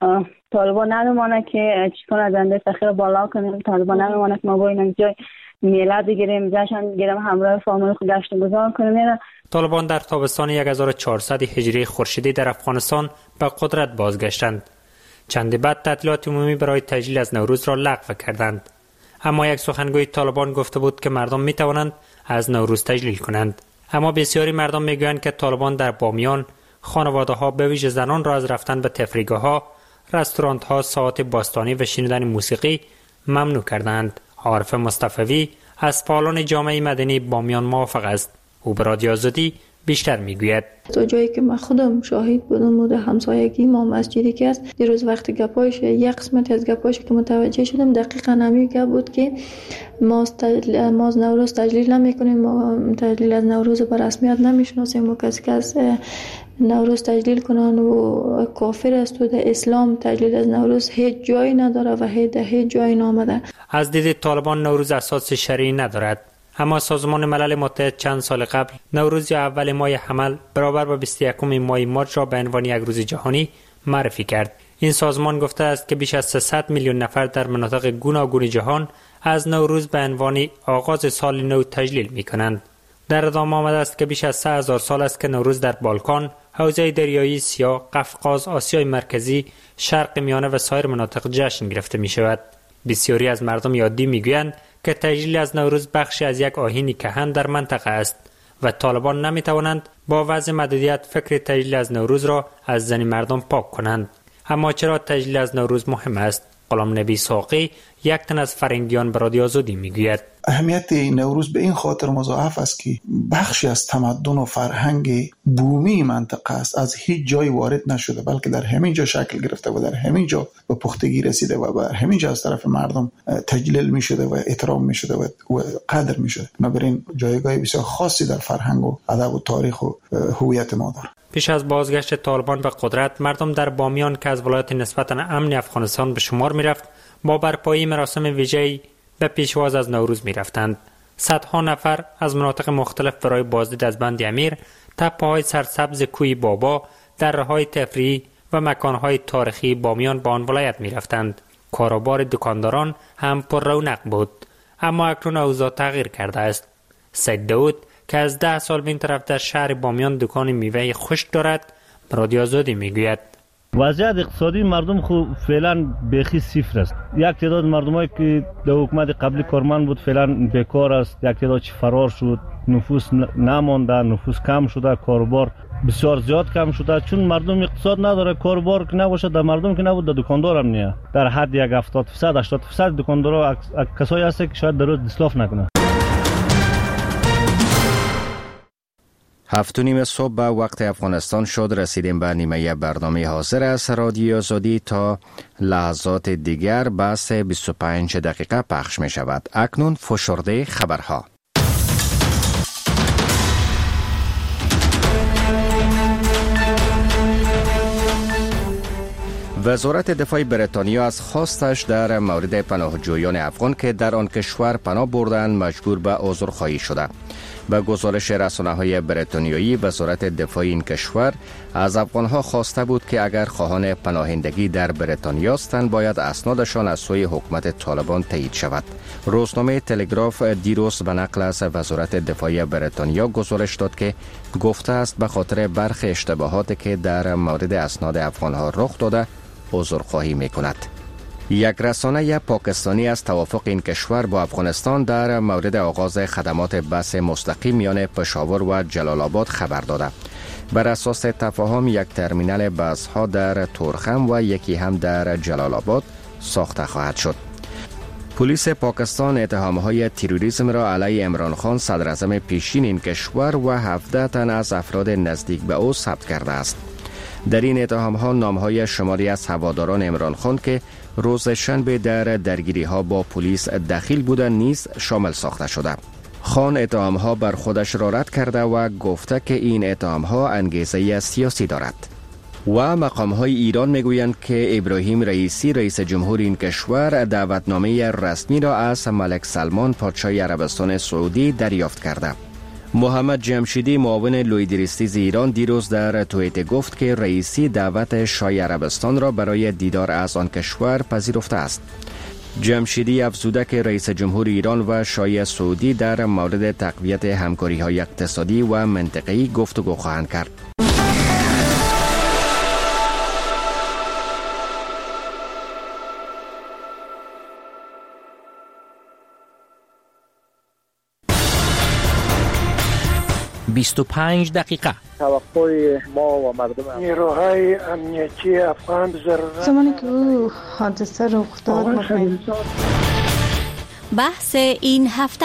Speaker 3: طالبان نمیمانه که چیکار دنده سخی رو بالا کنیم. طالبان نمیمانه که ما باید جای میلاد بگیریم، جشن بگیریم، همراه فامیل خود گشت گذار کنیم.
Speaker 19: طالبان در تابستان هزار و چهارصد هجری خورشیدی در افغانستان به قدرت بازگشتند. چند بعد تعطیلات عمومی برای تجلیل از نوروز را لغو کردند. اما یک سخنگوی طالبان گفته بود که مردم می توانند از نوروز تجلیل کنند. اما بسیاری مردم میگویند که طالبان در بامیان خانواده ها به ویژه زنان را از رفتن به تفریحگاه ها، رستوران ها، ساعات باستانی و شنیدن موسیقی ممنوع کردند. عارف مصطفی از فعالان جامعه مدنی بامیان موافق است. او به رادیو آزادی بیشتر میگوید
Speaker 20: تا جایی که من خودم شاهد بودم و در همسایگی ما مسجدی که است دیروز وقت گپایش یک قسمت از گپایش که متوجه شدم دقیقاً همین گپ بود که ما ما از نوروز تجلیل نمیکنیم، ما تجلیل از نوروز به رسمیت نمیشناسیم و کسی که از نوروز تجلیل کنن و کافر است و در اسلام تجلیل از نوروز هیچ جایی نداره و هیچ هیچ جایی نامده.
Speaker 19: از دید طالبان نوروز اساس شرعی ندارد، اما سازمان ملل متحد چند سال قبل نوروز یا اول ماه حمل برابر با بیست و یکم ماه مارچ را به عنوان یک روز جهانی معرفی کرد. این سازمان گفته است که بیش از سیصد میلیون نفر در مناطق گوناگون جهان از نوروز به عنوان آغاز سال نو تجلیل می‌کنند. در ادامه آمده است که بیش از سه هزار سال است که نوروز در بالکان، حوزه دریایی سیاه، قفقاز، آسیای مرکزی، شرق میانه و سایر مناطق جشن گرفته می شود. بسیاری از مردم یادی می گویند که تجلیل از نوروز بخشی از یک آیین کهن در منطقه است و طالبان نمی توانند با وضع محدودیت فکر تجلیل از نوروز را از ذهن مردم پاک کنند. اما چرا تجلیل از نوروز مهم است؟ غلام نبی ساقی یک تن از فرنگیان به رادیو آزادی میگوید
Speaker 21: اهمیت نوروز به این خاطر مضاعف است که بخشی از تمدن و فرهنگ بومی منطقه است، از هیچ جای وارد نشده بلکه در همین جا شکل گرفته و در همین جا به پختگی رسیده و به همین جا از طرف مردم تجلیل می شده و احترام می شده و قدر می شده. بنابراین جایگاه بسیار خاصی در فرهنگ و ادب و تاریخ و هویت ما داره.
Speaker 19: پیش از بازگشت طالبان به قدرت، مردم در بامیان که از ولایت نسبتاً امن افغانستان به شمار می رفت با برپایی مراسم ویژه‌ای به پیشواز از نوروز می رفتند. صدها نفر از مناطق مختلف برای بازدید از بند امیر، تپه‌های سرسبز کوی بابا، دره‌های تفریحی و مکان‌های تاریخی بامیان به آن ولایت می‌رفتند. کاروبار دکانداران هم پر رونق بود، اما اکنون اوضاع تغییر کرده است. سید داود که از ده سال به این طرف در شهر بامیان دکان میوه خشک دارد، رادیو آزادی میگوید
Speaker 5: وضعیت اقتصادی مردم خو فعلا بیخی صفر است. یک تعداد مردمایی که در حکومت قبلی کارمند بود فعلا بیکار است، یک تعداد فرار شد، نفوس نمانده، نفوس کم شده، کاروبار بسیار زیاد کم شده، چون مردم اقتصاد نداره. کاروبار که نباشه در مردم که نبود، در دکاندار هم نه. در حد یک هفتاد درصد هشتاد درصد دکاندارا کسایی هست که شاید در روز اصلاف نکنه.
Speaker 1: هفت و نیم صبح به وقت افغانستان شد. رسیدیم به نیمه برنامه حاضر است رادیو آزادی. تا لحظات دیگر بحث بیست و پنج دقیقه پخش می شود. اکنون فشرده خبرها. وزارت دفاع بریتانیا از خواستش در مورد پناهجویان افغان که در آن کشور پناه بردند مجبور به عذرخواهی شده. به گزارش رسانه‌های بریتانیایی، وزارت دفاع این کشور از افغانها خواسته بود که اگر خواهان پناهندگی در بریتانیا هستند باید اسنادشان از سوی حکومت طالبان تایید شود. روزنامه تلگراف دیروز به نقل از وزارت دفاع بریتانیا گزارش داد که گفته است به خاطر برخی اشتباهاتی که در مورد اسناد افغانها رخ داده عذرخواهی می‌کند. یک رسانه پاکستانی از توافق این کشور با افغانستان در مورد آغاز خدمات بس مستقیم میان پشاور و جلال آباد خبر داده. بر اساس تفاهم یک ترمینال بس‌ها در تورخم و یکی هم در جلال آباد ساخته خواهد شد. پلیس پاکستان اتهام‌های تروریسم را علیه عمران خان صدراعظم پیشین این کشور و هفده تن از افراد نزدیک به او ثبت کرده است. در این اتهام‌ها نام‌های شماری از هواداران عمران خان که روز شنبه در درگیری‌ها با پلیس دخیل بودند نیز شامل ساخته شده. خان اتهام‌ها بر خودش را رد کرده و گفته که این اتهام‌ها انگیزه سیاسی دارد. و مقام‌های ایران میگویند که ابراهیم رئیسی رئیس جمهور این کشور دعوتنامه رسمی را از ملک سلمان پادشاه عربستان سعودی دریافت کرده. محمد جمشیدی معاون لویدریستیز ایران دیروز در توییت گفت که رئیسی دعوت شاه عربستان را برای دیدار از آن کشور پذیرفته است. جمشیدی افزوده که رئیس جمهور ایران و شاه سعودی در مورد تقویت همکاری‌های اقتصادی و منطقه‌ای گفتگو خواهند کرد.
Speaker 22: بیست و پنج دقیقه.
Speaker 23: توقع ما و مردم
Speaker 24: نیروهای امنیتی افغان ضرورت
Speaker 20: زمانی که او حادثه رخ داد
Speaker 6: بحث این هفته.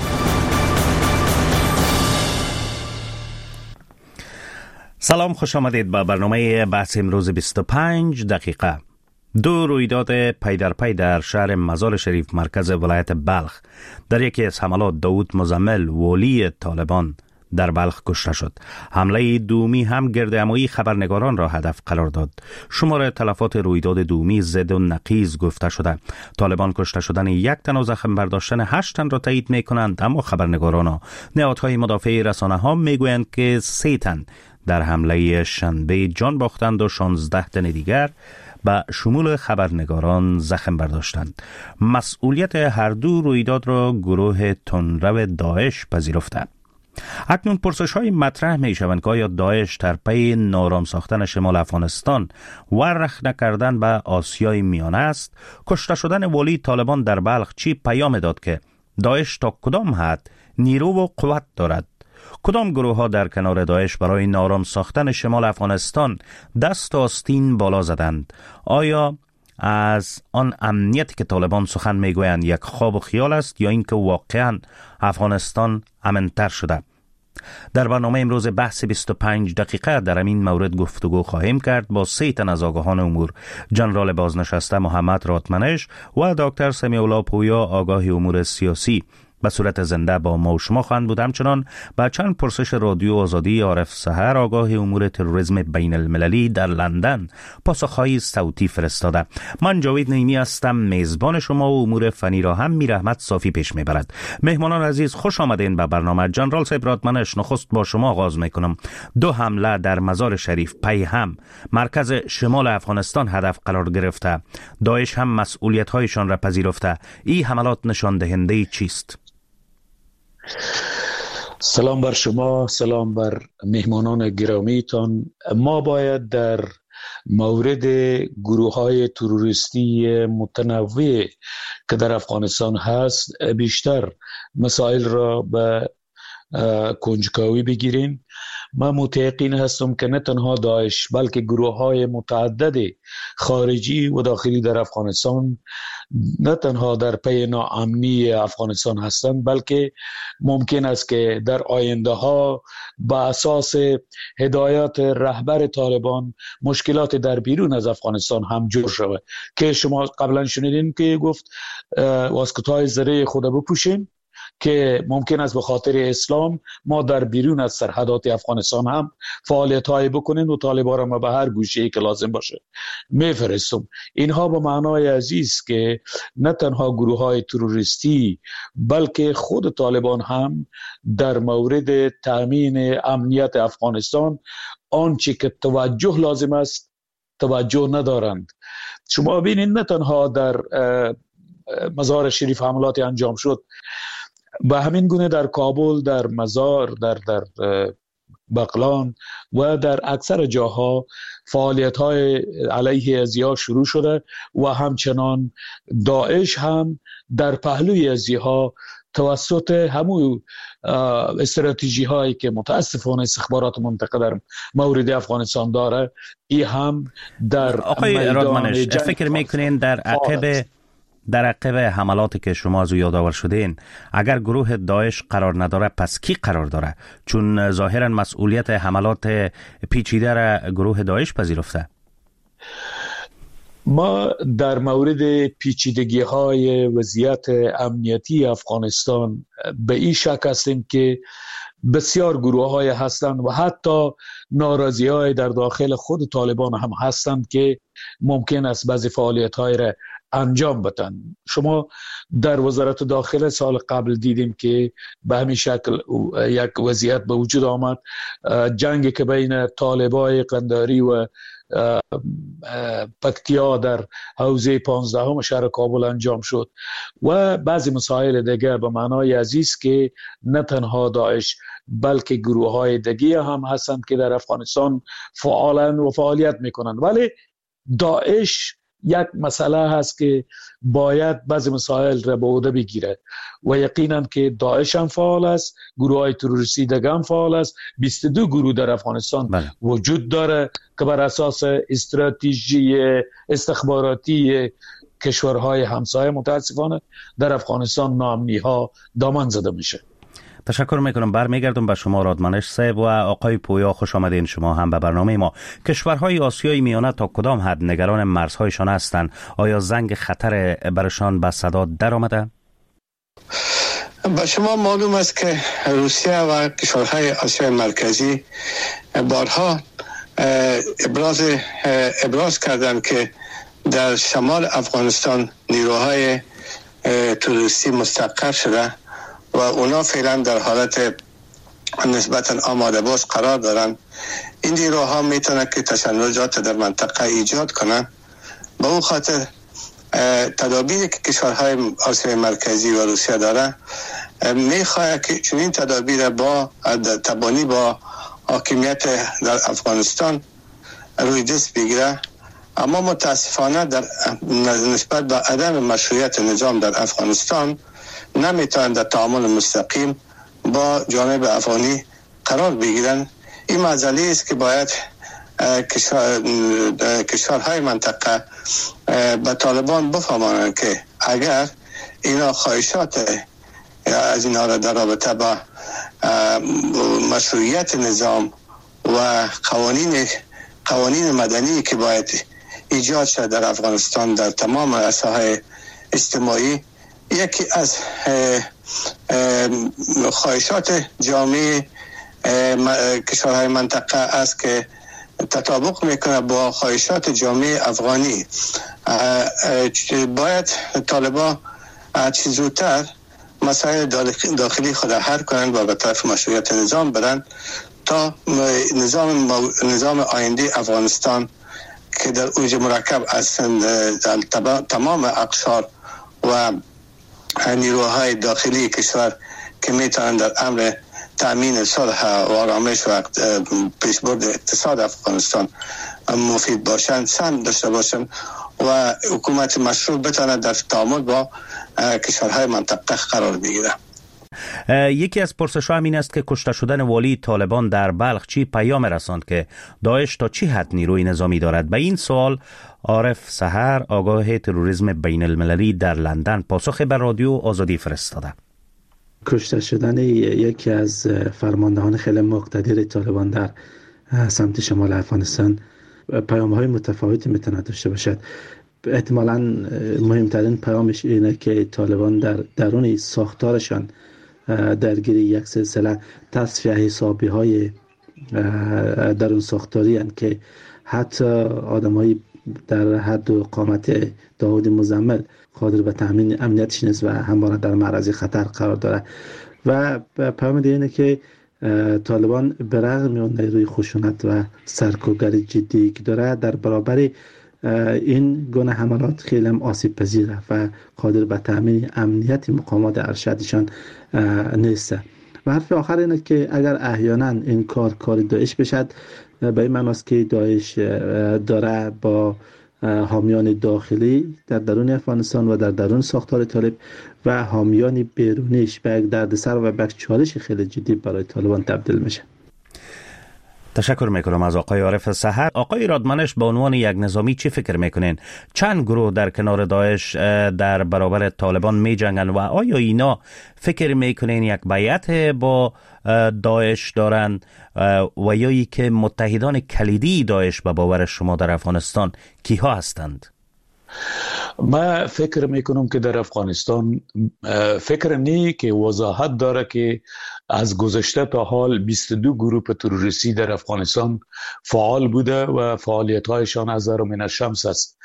Speaker 22: سلام، خوش آمدید به برنامه بحث امروز بیست و پنج دقیقه. دو رویداد پی در پی در شهر مزار شریف مرکز ولایت بلخ. در یکی از حملات داود مزمل ولی طالبان در بلخ کشته شد. حمله دومی هم گردهمایی خبرنگاران را هدف قرار داد. شمار تلفات رویداد دومی ضد و نقیض گفته شده. طالبان کشته شدن یک تن و زخم برداشتن هشت تن را تایید می کنند، اما خبرنگاران و نهادهای مدافع رسانه ها می گویند که سه تن در حمله شنبه جان باختند و شانزده تن دیگر به شمول خبرنگاران زخم برداشتند. مسئولیت هر دو رویداد را گروه تندرو داعش پذیرفته. اکنون پرسش های مطرح می شوند که آیا داعش در پی نارام ساختن شمال افغانستان و رخ نکردن به آسیای میانه است؟ کشته شدن ولی طالبان در بلخ چی پیام داد که داعش تا کدام حد نیرو و قوت دارد؟ کدام گروه ها در کنار داعش برای نارام ساختن شمال افغانستان دست آستین بالا زدند؟ آیا از آن امنیتی که طالبان سخن میگویند یک خواب و خیال است یا اینکه واقعا افغانستان امن‌تر شده؟ در برنامه امروز بحث بیست و پنج دقیقه در این مورد گفتگو خواهیم کرد با سه تن از آگاهان امور: جنرال بازنشسته محمد راتمنش و دکتر سمیع الله پویا آگاه امور سیاسی. به صورت زنده با ما و شما خواهند بود. همچنان با چند پرسش رادیو آزادی عارف سحر آگاه امور تروریسم بین المللی در لندن پاسخهای صوتی فرستاده. من جاوید نعیمی هستم، میزبان شما و امور فنی را هم میر احمد صافی پیش میبرد. مهمانان عزیز خوش آمدین به برنامه. جنرال صاحب رادمنش، نخست با شما آغاز میکنم. دو حمله در مزار شریف پی هم مرکز شمال افغانستان هدف قرار گرفته. داعش هم مسئولیت هایشان را پذیرفته. این حملات نشان دهنده چیست؟
Speaker 2: سلام بر شما، سلام بر مهمانان گرامیتان. ما باید در مورد گروه های تروریستی متنوع که در افغانستان هست بیشتر مسائل را به کنجکاوی بگیریم. من متیقن هستم که نه تنها داعش بلکه گروه های متعدد خارجی و داخلی در افغانستان نه تنها در پی ناامنی افغانستان هستند، بلکه ممکن است که در آینده ها با اساس هدایات رهبر طالبان مشکلات در بیرون از افغانستان هم جور شود که شما قبلا شنیدین که گفت واسکت‌های زره خود بپوشین که ممکن است به خاطر اسلام ما در بیرون از سرحدات افغانستان هم فعالیت‌های بکنیم و طالبان را ما به هر گوشه‌ای که لازم باشه میفرستم. اینها به معنای عزیز که نه تنها گروه‌های تروریستی بلکه خود طالبان هم در مورد تامین امنیت افغانستان آنچه که توجه لازم است توجه ندارند. شما ببینید نه تنها در مزار شریف حملات انجام شد، به همین گونه در کابل، در مزار، در در بغلان و در اکثر جاها فعالیت‌های علیه ازیا شروع شده و همچنان داعش هم در پهلوی ازیها توسط همون استراتژی هایی که متاسفانه استخبارات منطقه در مورد افغانستان داره، ای هم در
Speaker 22: آقای رادمنش فکر میکنین در عقب در عقب حملاتی که شما از او یادآور شدین اگر گروه داعش قرار نداره پس کی قرار داره؟ چون ظاهرا مسئولیت حملات پیچیده را گروه داعش پذیرفته.
Speaker 2: ما در مورد پیچیدگی های وضعیت امنیتی افغانستان به این شک هستیم که بسیار گروه های هستند و حتی ناراضی های در داخل خود طالبان هم هستند که ممکن است بعضی فعالیت های را انجام بدن. شما در وزارت داخله سال قبل دیدیم که به همین شکل یک وضعیت به وجود آمد. جنگی که بین طالبای قنداری و پکتیا در حوزه پانزدهم شهر کابل انجام شد و بعضی مسائل دیگه به معنای عزیز که نه تنها داعش بلکه گروه های دیگه هم هستند که در افغانستان فعالن و فعالیت میکنند. ولی داعش یک مسئله هست که باید بعضی مسائل را به عهده بگیره و یقینا که داعش هم فعال است، گروه های تروریستی دیگه هم فعال است. بیست و دو گروه در افغانستان بله. وجود داره که بر اساس استراتژی استخباراتی کشورهای همسایه متاسفانه در افغانستان ناامنی ها دامن زده میشه.
Speaker 22: تشکر میکنم. برمیگردم به شما رادمنش صاحب و آقای پویا. خوش آمدین شما هم به برنامه ما. کشورهای آسیای میانه تا کدام حد نگران مرزهایشان هستند؟ آیا زنگ خطر برشان به صدا در آمده؟
Speaker 7: با شما معلوم است که روسیه و کشورهای آسیای مرکزی بارها ابراز ابراز کردند که در شمال افغانستان نیروهای تروریستی مستقر شده و اونا فعلا در حالت نسبتا آماده باش قرار دارن. این نیروها میتونه که تشنجات در منطقه ایجاد کنن. به اون خاطر تدابیری که کشورهای آسیای مرکزی و روسیه داره میخواد که چنین تدابیر با تبانی با حاکمیت در افغانستان روی دست بگیره، اما متاسفانه در نسبت به عدم مشروعیت نظام در افغانستان نمیتونن در تعامل مستقیم با جانب افغانی قرار بگیرن. این مسئله است که باید کشور کشورهای منطقه به طالبان بفهمانند که اگر اینا خواهشات از اینا را در رابطه با مشروعیت نظام و قوانین قوانین مدنی که باید ایجاد شد در افغانستان در تمام ساحه اجتماعی، یکی از خواهشات جامعه کشورهای منطقه است که تطابق میکنه با خواهشات جامعه افغانی. باید طالبان چه زودتر مسائل داخلی خود حل کنند و به طرف مشروعیت نظام برند تا نظام نظام آینده افغانستان که در اوج مرکب از تمام اقشار و نیروهای داخلی کشور که میتونند در امر تأمین صلح و آرامش و پیشبرد اقتصاد افغانستان مفید باشند، سهم داشته باشند و حکومت مشروع بتواند در تعامل با کشورهای منطقه قرار بگیره.
Speaker 22: یکی از پرسش‌ها همین است که کشته شدن والی طالبان در بلخ چی پیام رساند که داعش تا چی حد نیروی نظامی دارد؟ به این سوال عارف سحر، آگاه تروریسم بین المللی در لندن، پاسخ به رادیو آزادی فرستاده.
Speaker 8: کشته شدن یکی از فرماندهان خیلی مقتدر طالبان در سمت شمال افغانستان پیام‌های متفاوتی میتونه داشته باشد. احتمالاً مهمترین پیامش اینه که طالبان در درون ساختارشان درگیر یک سلسله تصفیه حسابی های درون ساختاری هستند که حتی آدمای در حد و قامت داود مزمل قادر به تامین امنیتش نیست و همواره در معرض خطر قرار داره. و پیام دیگه اینه که طالبان به رغم اون نیروی خشونت و سرکوبگری جدی که داره در برابر این گونه حملات خیلی هم آسیب پذیره و قادر به تامین امنیت مقامات ارشدشان نیست. و حرف آخر اینه که اگر احیانا این کار کار داعش بشد، به این معنی است که داعش داره با حامیان داخلی در درون افغانستان و در درون ساختار طالب و حامیان بیرونیش به یک دردسر و به یک چالش خیلی جدی برای طالبان تبدیل میشه.
Speaker 22: تشکر میکنم از آقای عارف سحر. آقای رادمنش به عنوان یک نظامی چی فکر میکنین؟ چند گروه در کنار داعش در برابر طالبان می جنگن و آیا اینا فکر میکنین یک بیعت با داعش دارن و یا ای که متحدان کلیدی داعش به باور شما در افغانستان کیها هستند؟
Speaker 2: من فکر میکنم که در افغانستان فکر نی که وضاحت داره که از گذشته تا حال بیست و دو گروه تروریستی در افغانستان فعال بوده و فعالیت هایشان از من الشمس است.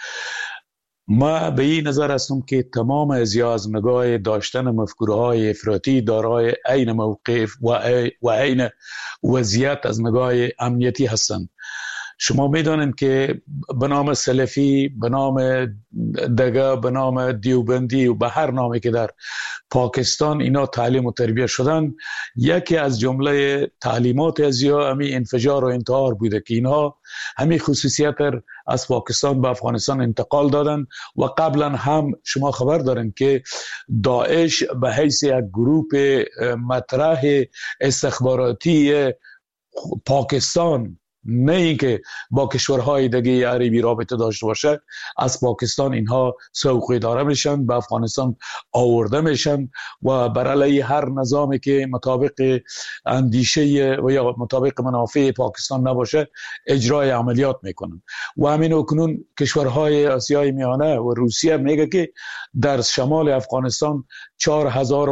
Speaker 2: ما به این نظر هستم که تمام ازیا از نگاه داشتن مفکوره های افراطی دارای عین موقف و عین وضعیت از نگاه امنیتی هستند. شما میدانید که به نام سلفی، به نام دگه، به نام دیوبندی و به هر نامی که در پاکستان اینا تعلیم و تربیت شدن، یکی از جمله تعلیمات ازیا همی انفجار و انتحار بوده که اینها همی خصوصیت از پاکستان به افغانستان انتقال دادن. و قبلا هم شما خبر دارین که داعش به حیث یک گروه مطرح استخباراتی پاکستان، نه اینکه با کشورهای دیگه عربی رابطه داشته باشه، از پاکستان اینها سوق اداره میشن، به افغانستان آورده میشن و بر علیه هر نظامی که مطابق اندیشه و یا مطابق منافع پاکستان نباشه اجرای عملیات میکنن. و همین اکنون کشورهای آسیای میانه و روسیه میگه که در شمال افغانستان چهار هزار و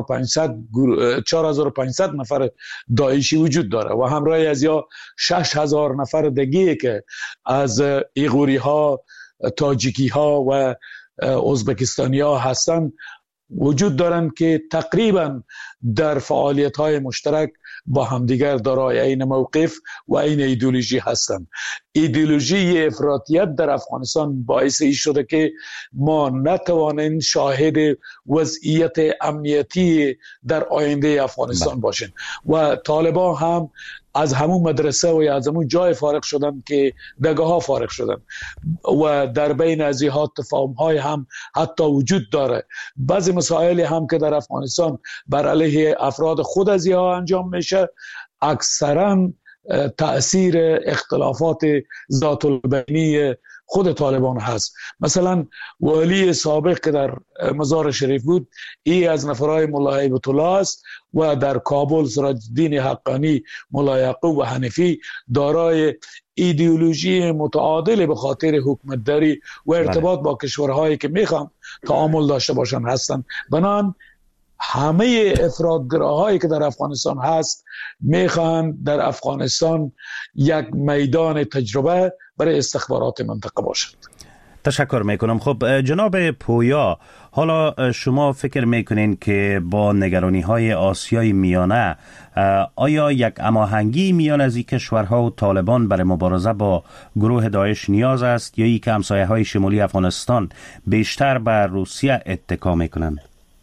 Speaker 2: پانصد نفر داعشی وجود داره و همراه از یا شش هزار نفر دیگه که از ایغوری ها، تاجیکی ها و ازبکستانی ها هستن وجود دارن که تقریبا در فعالیت های مشترک با همدیگر دارای این موقف و این ایدئولوژی هستند. ایدئولوژی افراطیت در افغانستان باعث این شده که ما نتوانیم شاهد وضعیت امنیتی در آینده افغانستان باشیم و طالبان هم از همون مدرسه و از همون جای فارغ شدن که دگه ها فارغ شدن و در بین از اینها تفاهم های هم حتی وجود داره. بعضی مسائلی هم که در افغانستان بر علیه افراد خود از اینها انجام میشه اکثرا تأثیر اختلافات ذات البینی خود طالبان هست. مثلا والی سابق که در مزار شریف بود ای از نفرهای ملا هیبت الله است و در کابل سراج الدین حقانی، ملا یعقوب و حنفی دارای ایدئولوژی متعادل به خاطر حکومتداری و ارتباط با کشورهایی که میخوان تعامل داشته باشن هستند. بنان همه افراطگراهایی که در افغانستان هست میخوان در افغانستان یک میدان تجربه برای استخبارات منطقه باشد.
Speaker 22: تشکر میکنم. خب جناب پویا، حالا شما فکر میکنین که با نگرانی های آسیای میانه آیا یک هماهنگی میان از این کشورها و طالبان برای مبارزه با گروه داعش نیاز است یا ای که همسایه های شمالی افغانستان بیشتر بر روسیه اتکا میکنند؟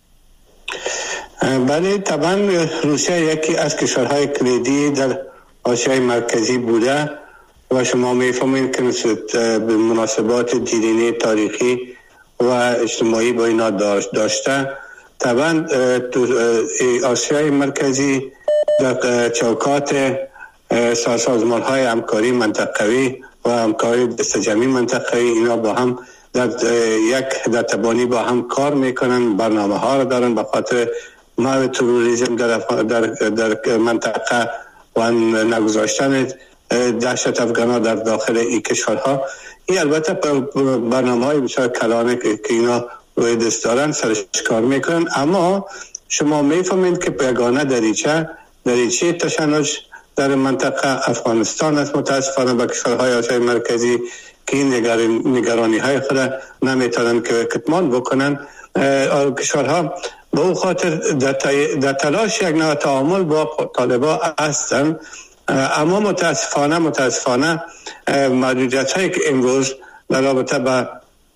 Speaker 7: بله، طبعا روسیه یکی از کشورهای کلیدی در آسیای مرکزی بوده و شما میفهمید که به مناسبات دیرینه تاریخی و اجتماعی با اینا داشته. طبعا تو آسیای مرکزی در چوکات سازمان های همکاری منطقوی و همکاری دستجمعی منطقوی اینا با هم در یک در تبانی با هم کار میکنن، برنامه ها رو دارن به خاطر محو تروریسم در, در, در منطقه و نگذاشتن دهشت افغان‌ها در داخل این کشورها. این البته برنامه های بسیار کلانه که اینا روی دست دارن سرش کار میکنن، اما شما میفهمید که یگانه دریچه دریچه تشنج در منطقه افغانستان است. متاسفانه با کشورهای آسیای مرکزی که این نگرانی های خود نمیتونن که کتمان بکنن، کشورها به او خاطر در تلاش یک نوع تعامل با طالبان هستند. اما متاسفانه متاسفانه محدودیت هایی که امروز در رابطه با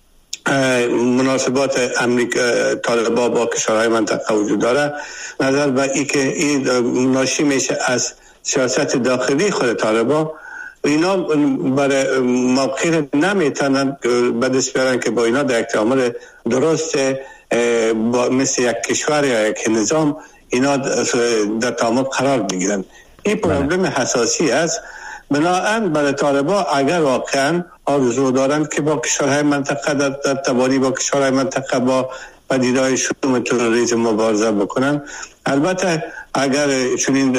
Speaker 7: مناسبات امریکا طالبان با کشورهای منطقه وجود داره، نظر به ای که این ناشی میشه از سیاست داخلی خود طالبان. اینا برای موقع نمیتونن به دست بیارن که با اینا در یک تعامل درست مثل یک کشور یا یک نظام اینا در تعامل قرار بگیرن. این پروبلم حساسی است. بنابراین برای طالبان اگر واقعا آرزو دارند که با کشورهای منطقه در, در تبانی با کشورهای منطقه با پدیده‌های شوم تروریسم مبارزه بکنن، البته اگر چنین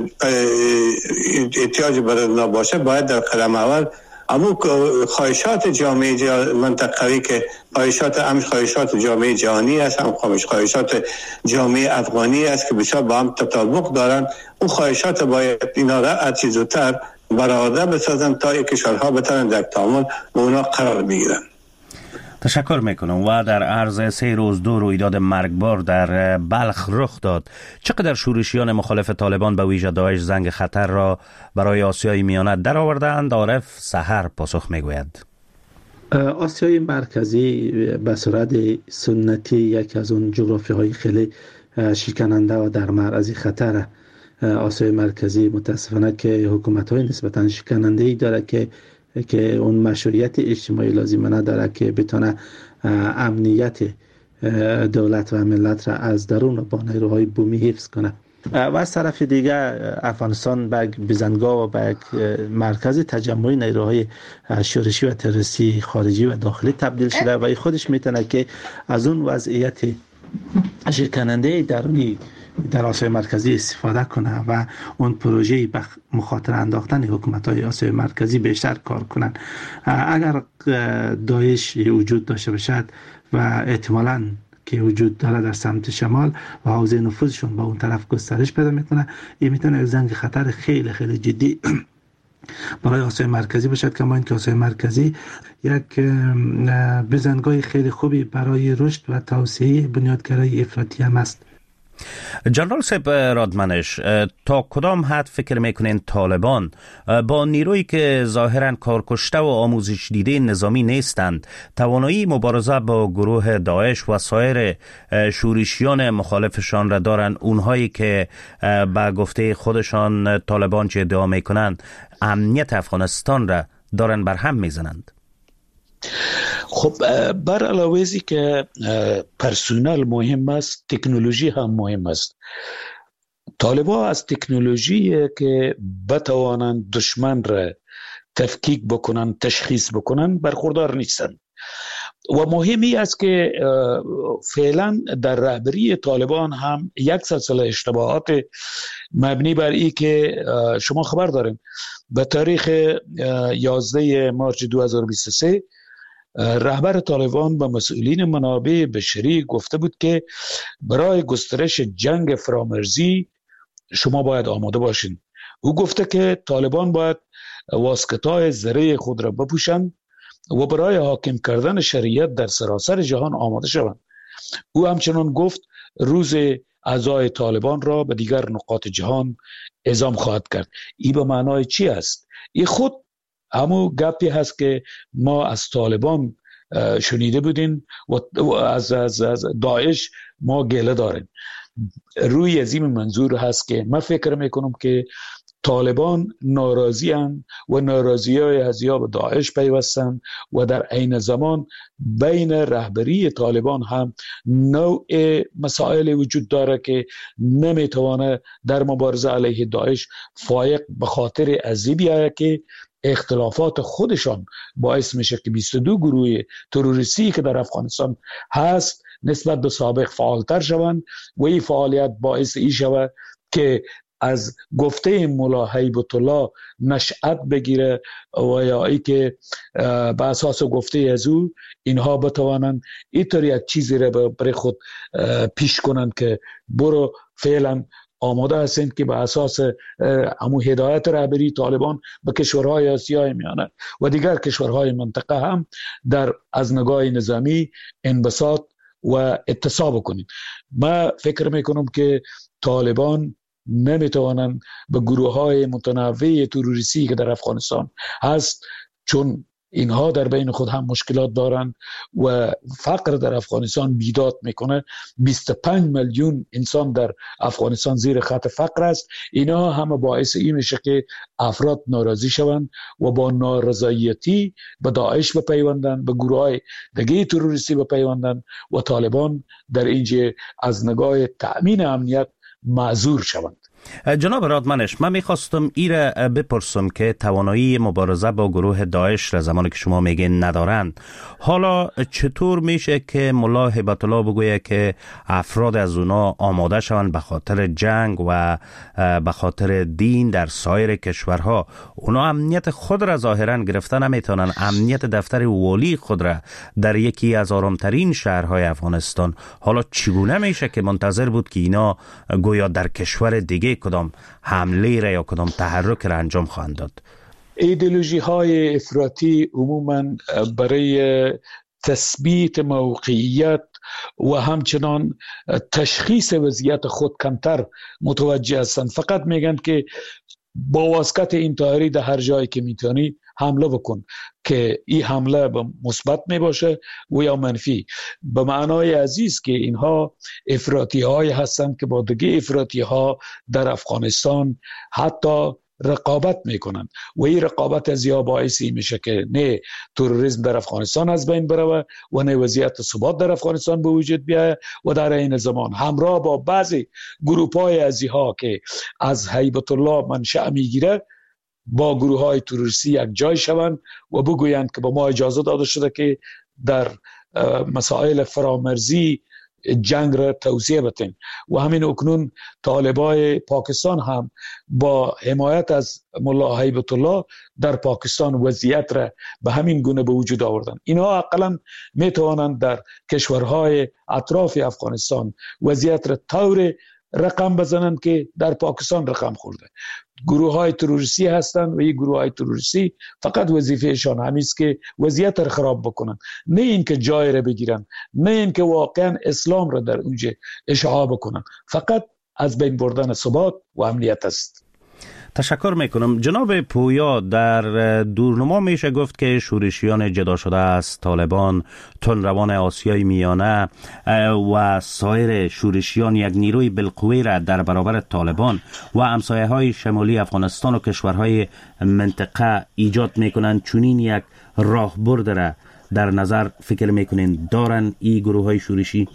Speaker 7: احتیاج برای نباشه باید در قدم اول اما خواهشات جامعه منطقه‌ای که خواهشات هم خواهشات جامعه جهانی است، هم خواهشات جامعه افغانی است که بسیار با هم تطابق دارند، اون خواهشات باید اینا را از چیز زودتر برآورده بسازن تا این کشورها بتونن در تعامل با اونا قرار بگیرن.
Speaker 22: تشکر میکنم. و در عرض سه روز دو رویداد مرگبار در بلخ رخ داد. چقدر شورشیان مخالف طالبان به ویژه داعش زنگ خطر را برای آسیای میانه در آوردند؟ عارف سحر پاسخ میگوید.
Speaker 8: آسیای مرکزی به صورت سنتی یک از اون جغرافیاهای خیلی شکننده و در معرض خطر. آسیای مرکزی متاسفانه که حکومت‌های نسبتاً شکننده‌ای داره که که اون مشروعیت اجتماعی لازم نداره که بتونه امنیت دولت و ملت را از درون با نیروهای بومی حفظ کنه. و از طرف دیگه افغانستان به بزنگاه و به مرکز تجمع نیروهای شورشی و تروریستی خارجی و داخلی تبدیل شده و خودش میتونه که از اون وضعیت شکننده درونی در آسیای مرکزی استفاده کنه و اون پروژه به مخاطره انداختن حکومت‌های آسیای مرکزی بیشتر کار کنن. اگر داعش وجود داشته باشد و احتمالاً که وجود داره در سمت شمال و حوزه نفوذشون با اون طرف گسترش پیدا میکنه، این میتونه یک زنگ خطر خیلی خیلی جدی برای آسیای مرکزی باشد. کما اینکه آسیای مرکزی یک بزنگاه خیلی خوبی برای رشد و توسعه بنیادگرای افراطی هم است.
Speaker 22: جنرال سیب رادمنش، تا کدام حد فکر میکنین طالبان با نیرویی که ظاهرا کارکشته و آموزش دیده نظامی نیستند توانایی مبارزه با گروه داعش و سایر شورشیان مخالفشان را دارند، اونهایی که به گفته خودشان طالبان چه ادعا میکنند امنیت افغانستان را دارن بر هم میزنند؟
Speaker 2: خب بر علاوه ازی که پرسونل مهم است، تکنولوژی هم مهم است. طالبان از تکنولوژی که بتوانند دشمن را تفکیک بکنن، تشخیص بکنن برخوردار نیستند. و مهمی است که فعلا در رهبری طالبان هم یک سلسله اشتباهات مبنی بر این که شما خبر دارین به تاریخ یازده مارس دو هزار و بیست و سه رهبر طالبان به مسئولین منابع بشری گفته بود که برای گسترش جنگ فرامرزی شما باید آماده باشین. او گفته که طالبان باید واسکتای زره خود را بپوشند و برای حاکم کردن شریعت در سراسر جهان آماده شوند. او همچنان گفت روز اعضای طالبان را به دیگر نقاط جهان اعزام خواهد کرد. این به معنای چی است؟ این خود همون گپی هست که ما از طالبان شنیده بودیم و از, از, از داعش ما گله داریم. روی از این منظور هست که من فکر میکنم که طالبان ناراضی هستند و ناراضی های هزیا به داعش پیوستند و در عین زمان بین رهبری طالبان هم نوع مسائل وجود داره که نمیتوانه در مبارزه علیه داعش فایق به خاطر عذیبی هست که اختلافات خودشان باعث میشه که بیست و دو گروه تروریستی که در افغانستان هست نسبت به سابق فعالتر شوند و این فعالیت باعث ای شود که از گفته مولا هیبت الله نشأت بگیره و یا ای که به اساس گفته از او اینها بتوانند اینطور یک چیزی را برای خود پیش کنند که برو فعلا آماده هستند که به اساس همون هدایت رهبری طالبان به کشورهای آسیای میانه و دیگر کشورهای منطقه هم در از نگاه نظامی انبساط و اتساع بکنید. من فکر میکنم که طالبان نمیتوانند به گروه های متنوع تروریستی که در افغانستان هست، چون اینها در بین خود هم مشکلات دارند و فقر در افغانستان بیداد میکنه. بیست و پنج میلیون انسان در افغانستان زیر خط فقر است. اینا همه باعث این میشه که افراد ناراضی شوند و با نارضایتی به داعش بپیوندند، به گروه های دیگه تروریستی بپیوندند و طالبان در اینجا از نگاه تأمین امنیت معذور شوند.
Speaker 22: جناب رادمنش، من میخواستم ایره بپرسم که توانایی مبارزه با گروه داعش را زمانی که شما میگین ندارند، حالا چطور میشه که ملا هیبت الله بگویه که افراد از اونا آماده شوند به خاطر جنگ و به خاطر دین در سایر کشورها؟ اونا امنیت خود را ظاهرا گرفته نمیتونن، امنیت دفتر والی خود را در یکی از آرامترین شهرهای افغانستان. حالا چگونه میشه که منتظر بود که اینا گویا در کشور دیگه کدام حمله را یا کدام تحرک را انجام خواهند داد؟
Speaker 2: ایدئولوژی های افراطی عموما برای تثبیت موقعیت و همچنان تشخیص وضعیت خود کمتر متوجه هستند. فقط میگن که با واسکت انتحاری در هر جایی که میتونی حمله بکن، که این حمله مثبت می باشه و یا منفی. به معنای عزیز که اینها افراطی های هستند که با دیگه افراطی ها در افغانستان حتی رقابت میکنند و این رقابت از یا باعثی میشه که نه تروریسم در افغانستان از بین بره و نه وضعیت ثبات در افغانستان به وجود بیاید و در این زمان همراه با بعضی گروپ های ازی ها که از هیبت الله منشأ میگیره با گروه های تروریستی یک جای شوند و بگویند که با ما اجازه داده شده که در مسائل فرامرزی جنگ را توسعه بدیم. و همین اکنون طالبای پاکستان هم با حمایت از ملا هیبت الله در پاکستان وضعیت را به همین گونه به وجود آوردن. اینها اقلا می توانند در کشورهای اطراف افغانستان وضعیت را طور رقم بزنند که در پاکستان رقم خورده. گروه های تروریستی هستند و این گروه های تروریستی فقط وظیفهشان همیست که وضعیت را خراب بکنن، نه اینکه جای را بگیرن، نه اینکه واقعا اسلام را در اونجا اشاعه بکنن. فقط از بین بردن ثبات و امنیت است.
Speaker 22: تشکر میکنم. جناب پویا، در دورنما میشه گفت که شورشیان جدا شده از طالبان، تندروان آسیای میانه و سایر شورشیان یک نیروی بالقوه را در برابر طالبان و همسایه های شمالی افغانستان و کشورهای منطقه ایجاد میکنند. چنین یک راهبرد را در نظر فکر میکنین دارن این گروه های شورشی؟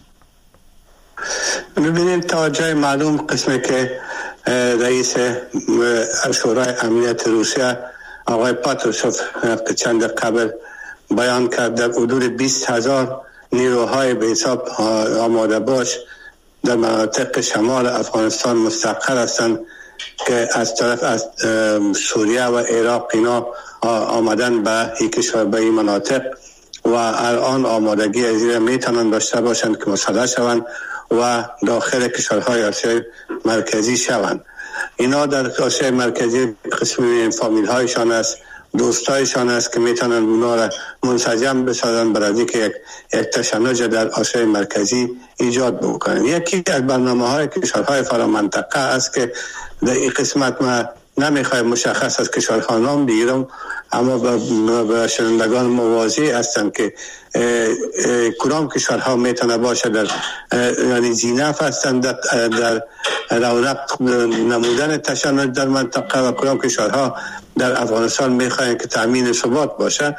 Speaker 7: ببینید تا جای معلوم قسمی که رئیس شورای امنیت روسیه آقای پاتروشوف که چند قبل بیان کرد در حدود بیست هزار نیروهای به حساب آماده باش در مناطق شمال افغانستان مستقر هستند که از طرف از سوریه و عراق اینا آمدن به این کشور به این مناطق و الان آمادگی از این میتونن داشته باشند که مسلح شوند و داخل کشورهای آسیای مرکزی شوند. اینا در آسیای مرکزی قسمی فامیل هایشان است، دوستایشان است که میتونن اونا را منسجم بسازن برای اینکه یک یک تشنج در آسیای مرکزی ایجاد بکنن. یکی از برنامه های کشورهای فرامنطقه است که در این قسمت ما نمیخوایم مشخص از کشورها نام بگیرم، اما به شنوندگان موازی هستند که کدام کشورها میتونه باشه در یعنی زینف هستند در, در رونق نمودن تشنج در منطقه و کدام کشورها در افغانستان میخواین که تامین ثبات باشه.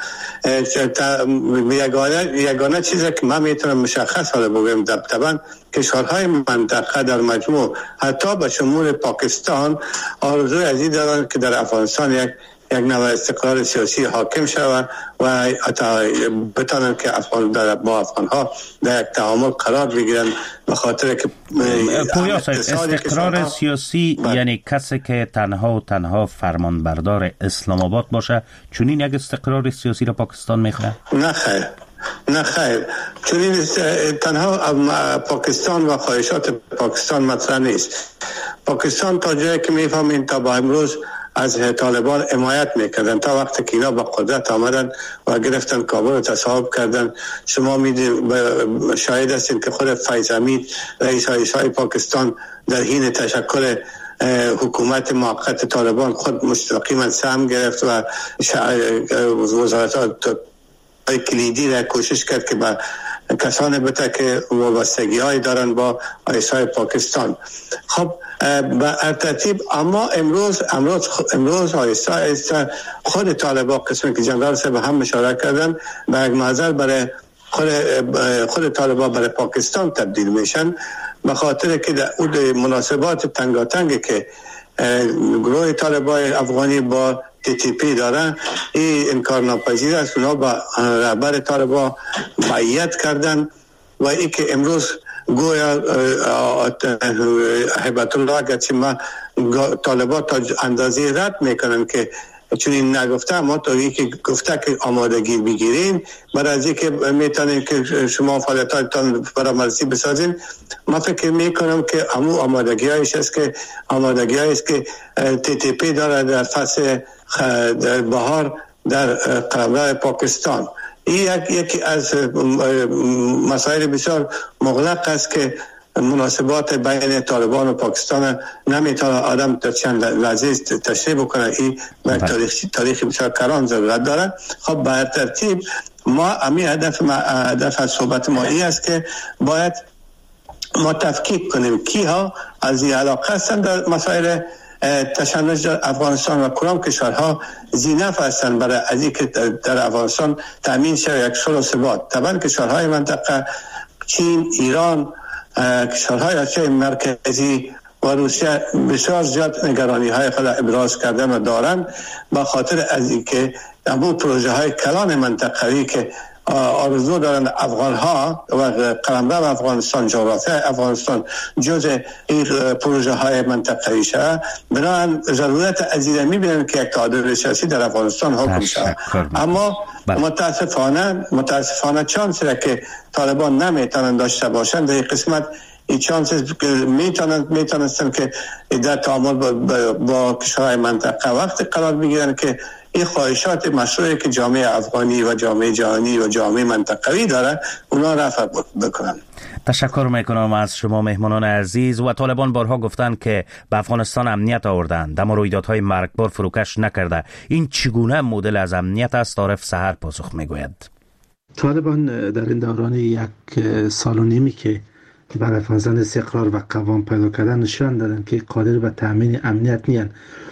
Speaker 7: یگانه یگانه چیزی که من میتونم مشخص حالا بگم طبعا کشورهای منطقه در مجموع حتی به شمول پاکستان آرزوی از این دارن که در افغانستان یک یک نوع استقرار سیاسی حاکم شود و بتانن که افغان در با افغان ها در یک تعامل قرار بگیرن به خاطر که
Speaker 22: پویا استقرار سیاسی با... یعنی کسی که تنها و تنها فرمان بردار اسلام آباد باشه چنین یک استقرار سیاسی را پاکستان میخواد؟
Speaker 7: نه خیر نه خیر چنین تنها پاکستان و خواهشات پاکستان مطرح نیست. پاکستان تا جایی که میفهمین تا با امروز از طالبان حمایت میکردن تا وقتی که اینا به قدرت آمدن و گرفتن کابل رو تصاحب کردن. شما میدید شاهد هستین که خود فیض حمید رئیس های پاکستان در حین تشکل حکومت موقت طالبان خود مستقیما سهم گرفت و وزارت کلیدی را کوشش کرد که با کسانی بته که وابستگی های دارن با رئیسای پاکستان. خب به ترتیب اما امروز امروز امروز آیسته آیسته خود طالبان قسمی که جنرال صاحب هم اشاره کردن به یک محضر برای خود خود طالبان برای پاکستان تبدیل میشن به خاطر که در اون مناسبات تنگاتنگی که گروه طالبان افغانی با تی تی پی دارن این انکار ناپذیر است. اونا با رهبر طالبان بیعت کردن و این که امروز گویا هیبت الله اگرچه ما طالبان تا اندازه رد میکنن که چون این نگفته اما تا یکی گفته که آمادگی بگیرین برای از اینکه میتونین که شما فعالیتاتتان برای مرزی بسازین. ما فکر میکنم که همون آمادگی هایش است که آمادگی هایش که تی تی پی داره در فصل بهار در قلمرو پاکستان. این یکی از مسائل بسیار مغلق است که مناسبات بین طالبان و پاکستان نمیتونه آدم در چند لحظه تشریح بکنه. این بر تاریخ تاریخ بسیار کران ضرورت داره. خب به ترتیب ما امی هدف ما هدف از صحبت ما این است که باید ما تفکیک کنیم کی ها از این علاقه هستن در مسائل تشنج در افغانستان و کدام کشورها زینف هستند برای از اینکه در افغانستان تامین شود یک صلح و ثبات. طبعا کشورهای منطقه چین، ایران، کشورهای آسیای مرکزی و روسیه بسیار زیاد نگرانی های خود ابراز کردن و دارن به خاطر از اینکه همون پروژه های کلان منطقه‌ای که آرزو دارن افغان ها و قلمرو افغانستان جغرافیای افغانستان جزء این پروژه های منطقه‌ای شده، بنابراین ضرورت از این میبینن که یک تعادل سیاسی در افغانستان حکم شده. اما متاسفانه متاسفانه چانسی را که طالبان نمیتونن داشته باشند در این قسمت این چانس میتونن میتونستن که در تعامل با, با, با کشورهای منطقه وقت قرار بگیرن که این خواهشات مشروعی که جامعه افغانی و جامعه جهانی و جامعه منطقوی داره اونا رفع بکنن.
Speaker 22: تشکر میکنم از شما مهمانان عزیز. و طالبان بارها گفتند که به افغانستان امنیت آوردند اما رویدادهای مرگبار فروکش نکرده. این چگونه مدل از امنیت است؟ عارف سحر پاسخ میگوید.
Speaker 8: طالبان در این دوران یک سال و نیمی که برای افغانستان استقرار و قوام پیدا کردن نشان دادن که قادر به تامین امنیت نیستند.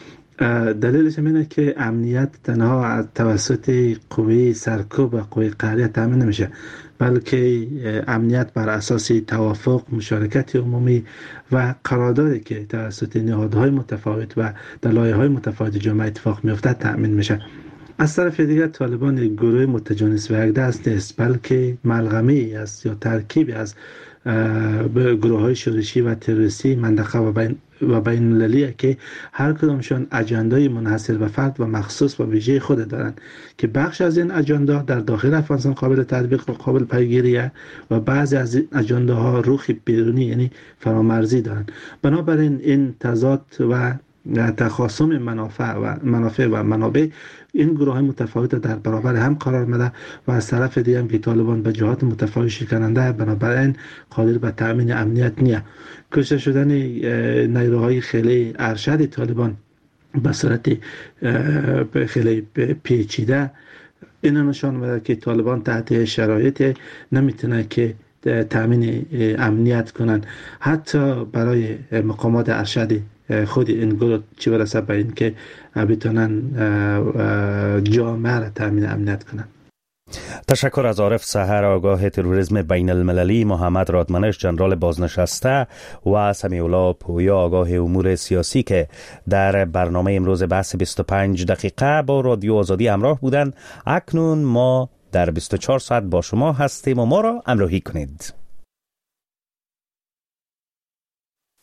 Speaker 8: دلیلش اینه که امنیت تنها از توسط قوه سرکوب و قوه قهریه تامین نمیشه، بلکه امنیت بر اساس توافق، مشارکت عمومی و قراردادی که توسط نهادهای متفاوت و در لایه‌های متفاوت جامعه اتفاق میفته تامین میشه. از طرف دیگر طالبان یک گروه متجانس و یک دست نیست، بلکه ملغمه‌ای است یا ترکیبی از گروه های شورشی و تروریستی منطقه و بین و بین المللیه که هر کدامشان اجندای منحصر به فرد و مخصوص و ویژه خود دارند که بخش از این اجندا در داخل افغانستان قابل تطبیق و قابل پیگیریه و بعضی از این اجنداها روح بیرونی یعنی فرامرزی دارند. بنابراین این تضاد و تخاصم منافع و منافع و منابع این گروه های متفاوت در برابر هم قرار میده و از طرف دیگه هم که طالبان به جهات متفاوت شکننده، بنابراین قادر به تامین امنیت نیست. کشته شدن نیروهای خیلی ارشد طالبان به صورت خیلی پیچیده این نشان میده که طالبان تحت شرایط نمیتونه که تامین امنیت کنن، حتی برای مقامات ارشد خود این گروه چی برسه به این که بتونن جامعه را تامین امنیت کنن.
Speaker 22: تشکر از عارف سحر، آگاه تروریسم بین المللی، محمد رادمنش، جنرال بازنشسته و سمیعالله پویا، آگاه امور سیاسی که در برنامه امروز بحث بیست و پنج دقیقه با رادیو آزادی همراه بودند. اکنون ما در بیست و چهار ساعت با شما هستیم و ما را همراهی کنید.